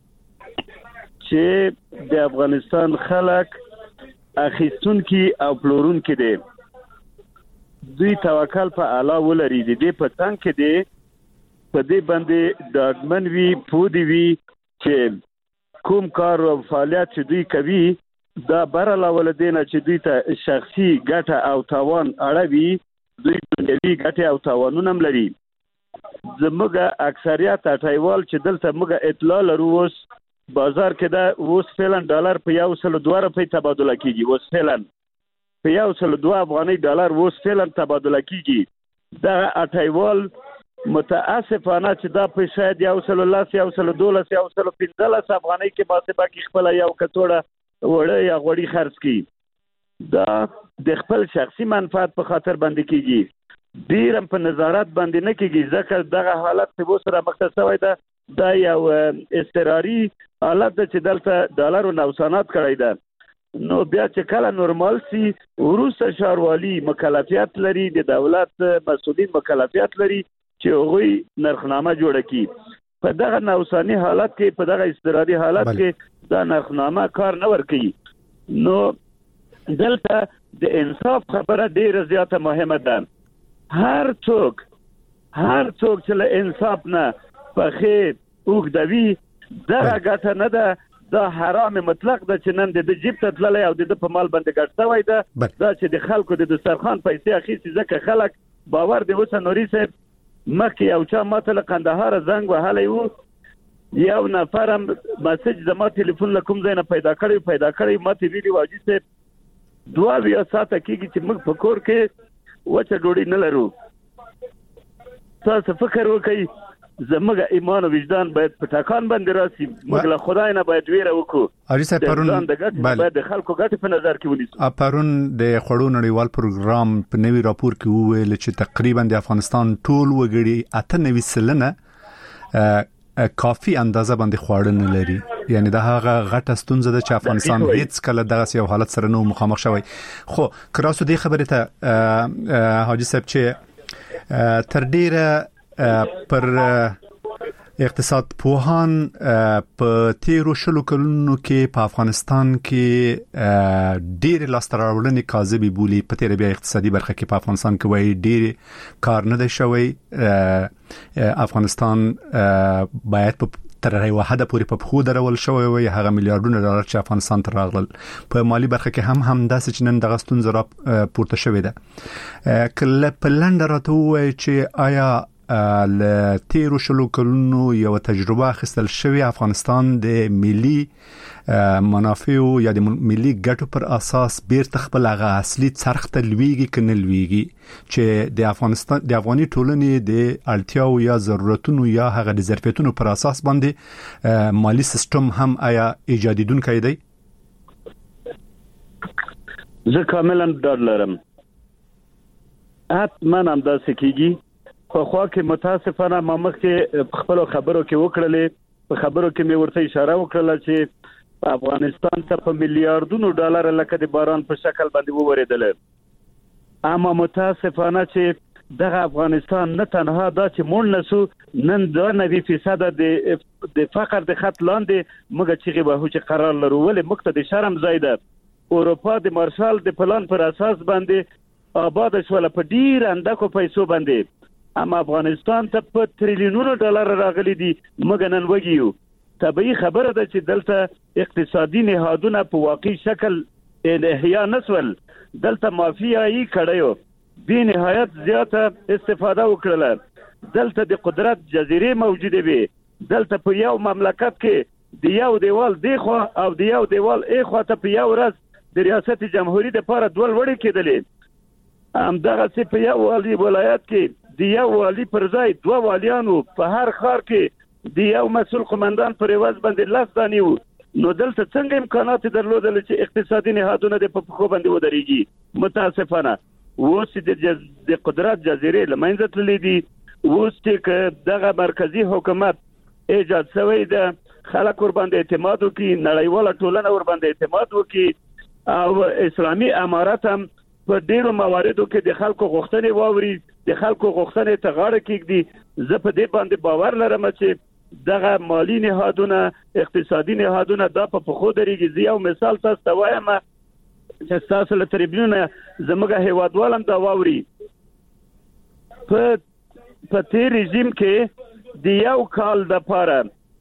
چې د افغانستان خلک اخیستونکي او پلورونکي دي، دوی توکل په الله ولري دي په تنګ کې دي په دې باندې ډاډمن وي پودي وي چې کوم کار او فعالیت چې دوی کوي دا برله ولدينه چې دوی ته شخصي ګټه او تاوان اړوي، دوی دنیوي ګټه او تاوانونه لري. زموږ اکثریت اټایوال چې دلته موږ اطلاع لرو اوس بازار کې دا اوس فعلا ډالر په 102 روپۍ تبادله کیږي، اوس فعلا په 102 افغاني ډالر اوس فعلا تبادله کیږي. دا اټایوال متاسفانه چې دا په شاید 110 112 115 افغاني کې باسه باقي خپل یو کټوړه وړه یا غوړي خرڅ کی، دا د خپل شخصي منفعت په خاطر باندې کیږي، ډیرم په نظارت باندې نه کیږي ځکه دغه حالت چې وسره مختصوي ده دا یو استراري حالت چې دلته ډالر او نوسانات کړی ده. نو بیا چې کله نورمال سي وروسته ښاروالي مکلفیت لري د دولت مسؤلین مکلفیت لري چې هغوی نرخنامه جوړه کړي په دغه نوساني حالت کې په دغه اضطراري حالت کې دا نرخنامه کار نه ورکوي نو دلته د انصاف خبره ډیره زیاته مهمه ده هر څوک چې له انصاف نه پخې اوږدوي دغه ګټه نه ده دا حرام مطلق ده چې نن د جیب ته تللی او د په مال باندې ګټ شوی ده دا چې د خلکو د دسترخوان پیسې اخیستي ځکه خلک باور دی اوس نوري صاحب مخکې یو چا ماته له قندهار زنګ وهلی و یو نفر هم مسیج زما تلیفون له کوم ځای نه پیدا کړی ماته ویلي و حاجي صاحب 2 ساعته کېږي چې موږ په کور کې وچه ډوډۍ نه لرو تاسو فکر وکړئ زموږ ایمان او وجدان باید په ټاکان باندې راسي موږ له خدای نه باید ویره وکړو حاجي صاحب پرون باید د خلکو ګټې په نظر کې ونیسو پرون د خړو نړیوال پروګرام په نوي راپور کې وویل چې تقریبا د افغانستان ټول وګړي 98% کافي اندازه باندې خواړه نه لري یعنی دا هغه غټه ستونزه ده چې افغانستان هیڅ کله دغه یو حالت سره نو مخامخ شوی خو کراسو دی خبره ته حاجي صاحب چې تر ډیره پر اقتصاد پوهان په تیرو شلو کلونو کې په افغانستان کې ډېر لاستراوړنې کاذبې بولي په تیر بیا اقتصادي برخه کې په افغانستان کې وایي ډېر کار نه دی شوی افغانستان باید په تر یو حد پورې په خو درول شوی وي هغه میلیارډونه ډالر چې افغانستان ته راغلل په مالی برخه کې هم داسې چې نن دغه ستونزه را پورته شوې ده کله په لنډ راته وایي چې آیا ل تیرو شلو کلونو یو تجربه اخیستل شوی افغانستان د ملي منافعو یا د ملي ګټو پر اساس بیرته خپل هغه اصلي څرخ ته لویږي کنه لویږي چې د افغانستان د افغاني ټولنې د اړتیاو یا ضرورتونو یا هغه د ظرفیتونو پر اساس باندې مالی سیستم هم آیا ایجادیدونکی دی زه کاملا ډاډ لرم حتما هم داسې کېږي خو کې متاسفانه ما مخکې خپل خبرو کې وکړلې په خبرو کې مې ورته اشاره وکړه چې افغانستان ته په میلیارډونو ډالر لکه د باران په شکل باندې ووریدل اما متاسفانه چې دغه افغانستان نه تنها دا چې مونږ نسو نن دا 90% د فقر د خط لاندې موږ چې به هوڅ قرار لرو ولې موږ د شرم زیاده اروپا د مارشال د پلان پر اساس باندې آباد شول په ډیر اندکو پیسو باندې اما افغانستان ته په تریلیونونو ډالر راغلي دي موږ نن وګیو طبيعي خبره ده چې دلته اقتصادي نهادونه په واقعي شکل احیا نسول دلته مافیایي کړیو به نهایت زیاته استفاده وکړه دلته د قدرت جزیره موجوده وي دلته په یو مملکت کې د یو دیوال دیخوا او د یو دیوال ایخوا ته په یو ورځ د ریاست جمهوریت لپاره دوه وړي کېدلې دغه څه په یو والی ولایت کې د یو والی پر ځای دوه والیانو په هر ښار کې د یو مسؤل قومندان پر عوض باندې لاس دانیو نو دلته څنګه امکانات درلودل چې اقتصادي نهادونه د په خو باندې ودرېږي متاسفانه اوس د قدرت جزیره لمنځه تللې دي اوس چې دغه مرکزی حکومت ایجاد شوی ده خلک ور باندې اعتماد وکړي نړیواله ټولنه ور باندې اعتماد وکړي او اسلامي امارات هم په ډیرو مواردو کې د خلکو غوښتنې واوري د خلکو غوښتنې ته غاړه کېږدي زه په دې باندې باور لرم چې دغه مالی نهادونه اقتصادي نهادونه دا په خو درېږي یو مثال تاسو ته وایم چې تاسو له تریبیونه زموږ هیوادوالم دا واوري په تیر رژیم کې د یو کال لپاره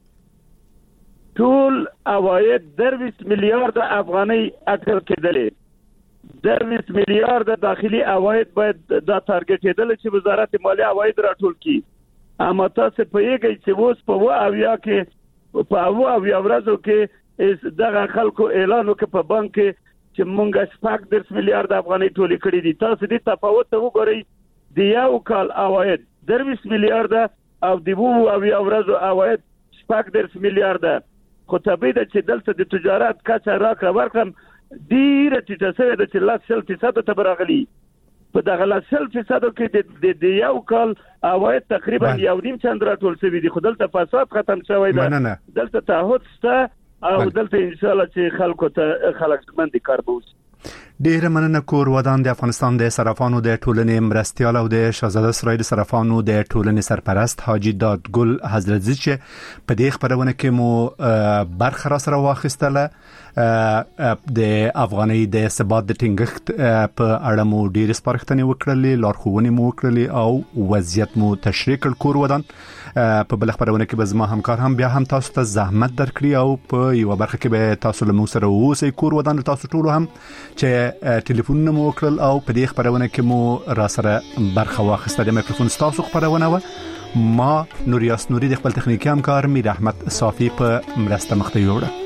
ټول عواید 20 میلیارډ افغانۍ اټکل کېدلې 20 میلیارډ داخلي عواید باید دا ټارګټېدل چې وزارت مالیه عواید راټول کړي اما تاسو په یوه چې اوس په اویا کې په اویا ورځو کې دغه خلکو اعلان وکړ په بانک کې چې مونږ 10 میلیارډ افغانۍ ټول کړي دي تاسو دې تفاوت وګورئ د یو کال عواید 20 میلیارډ او د اویا ورځو عواید 10 میلیارډ خو طبیعي ده چې دلته د تجارت کچه راکړه ورکړم ډیره ټیټه شوې ده چې 100% ته راغلي په دغه 100% کې د یو کال عواید تقریبا 1.5 چند راټول شوی دي خو دلته فساد ختم شوی ده دلته تعهد شته او دلته ان شاء الله چې خلکو ته خلک مند کار ووسی. ډیره مننه. کور ودان د افغانستان د صرافانو د ټولنې مرستیال او د شاهزاده اسرائیل صرافانو د ټولنې سرپرست حاجی دادګل حضرتزی چې په دې خبرونه کې مو برخه را سره واخیستله د افغاني د ثبات د ټینګښت په اړه مو ډیر سپارښتنې وکړلې، لارښوونې مو وکړلې او وضعیت مو تشریح کړ. کور ودان په بل خبرونه کې به زما همکار هم بیا هم تاسو ته زحمت درکړي او په یو برخه کې به تاسو له موږ سره اوسئ. کور ودان تاسو ټول هم چې ټلیفون مو وکړل او په دې خبرونه کې مو را سره برخه واخیسته. د میکروفون تاسو خبرونه و ما نوریاس نوري د خپل تخنیکی همکار میر احمد صافی په مرسته مخته یوړه.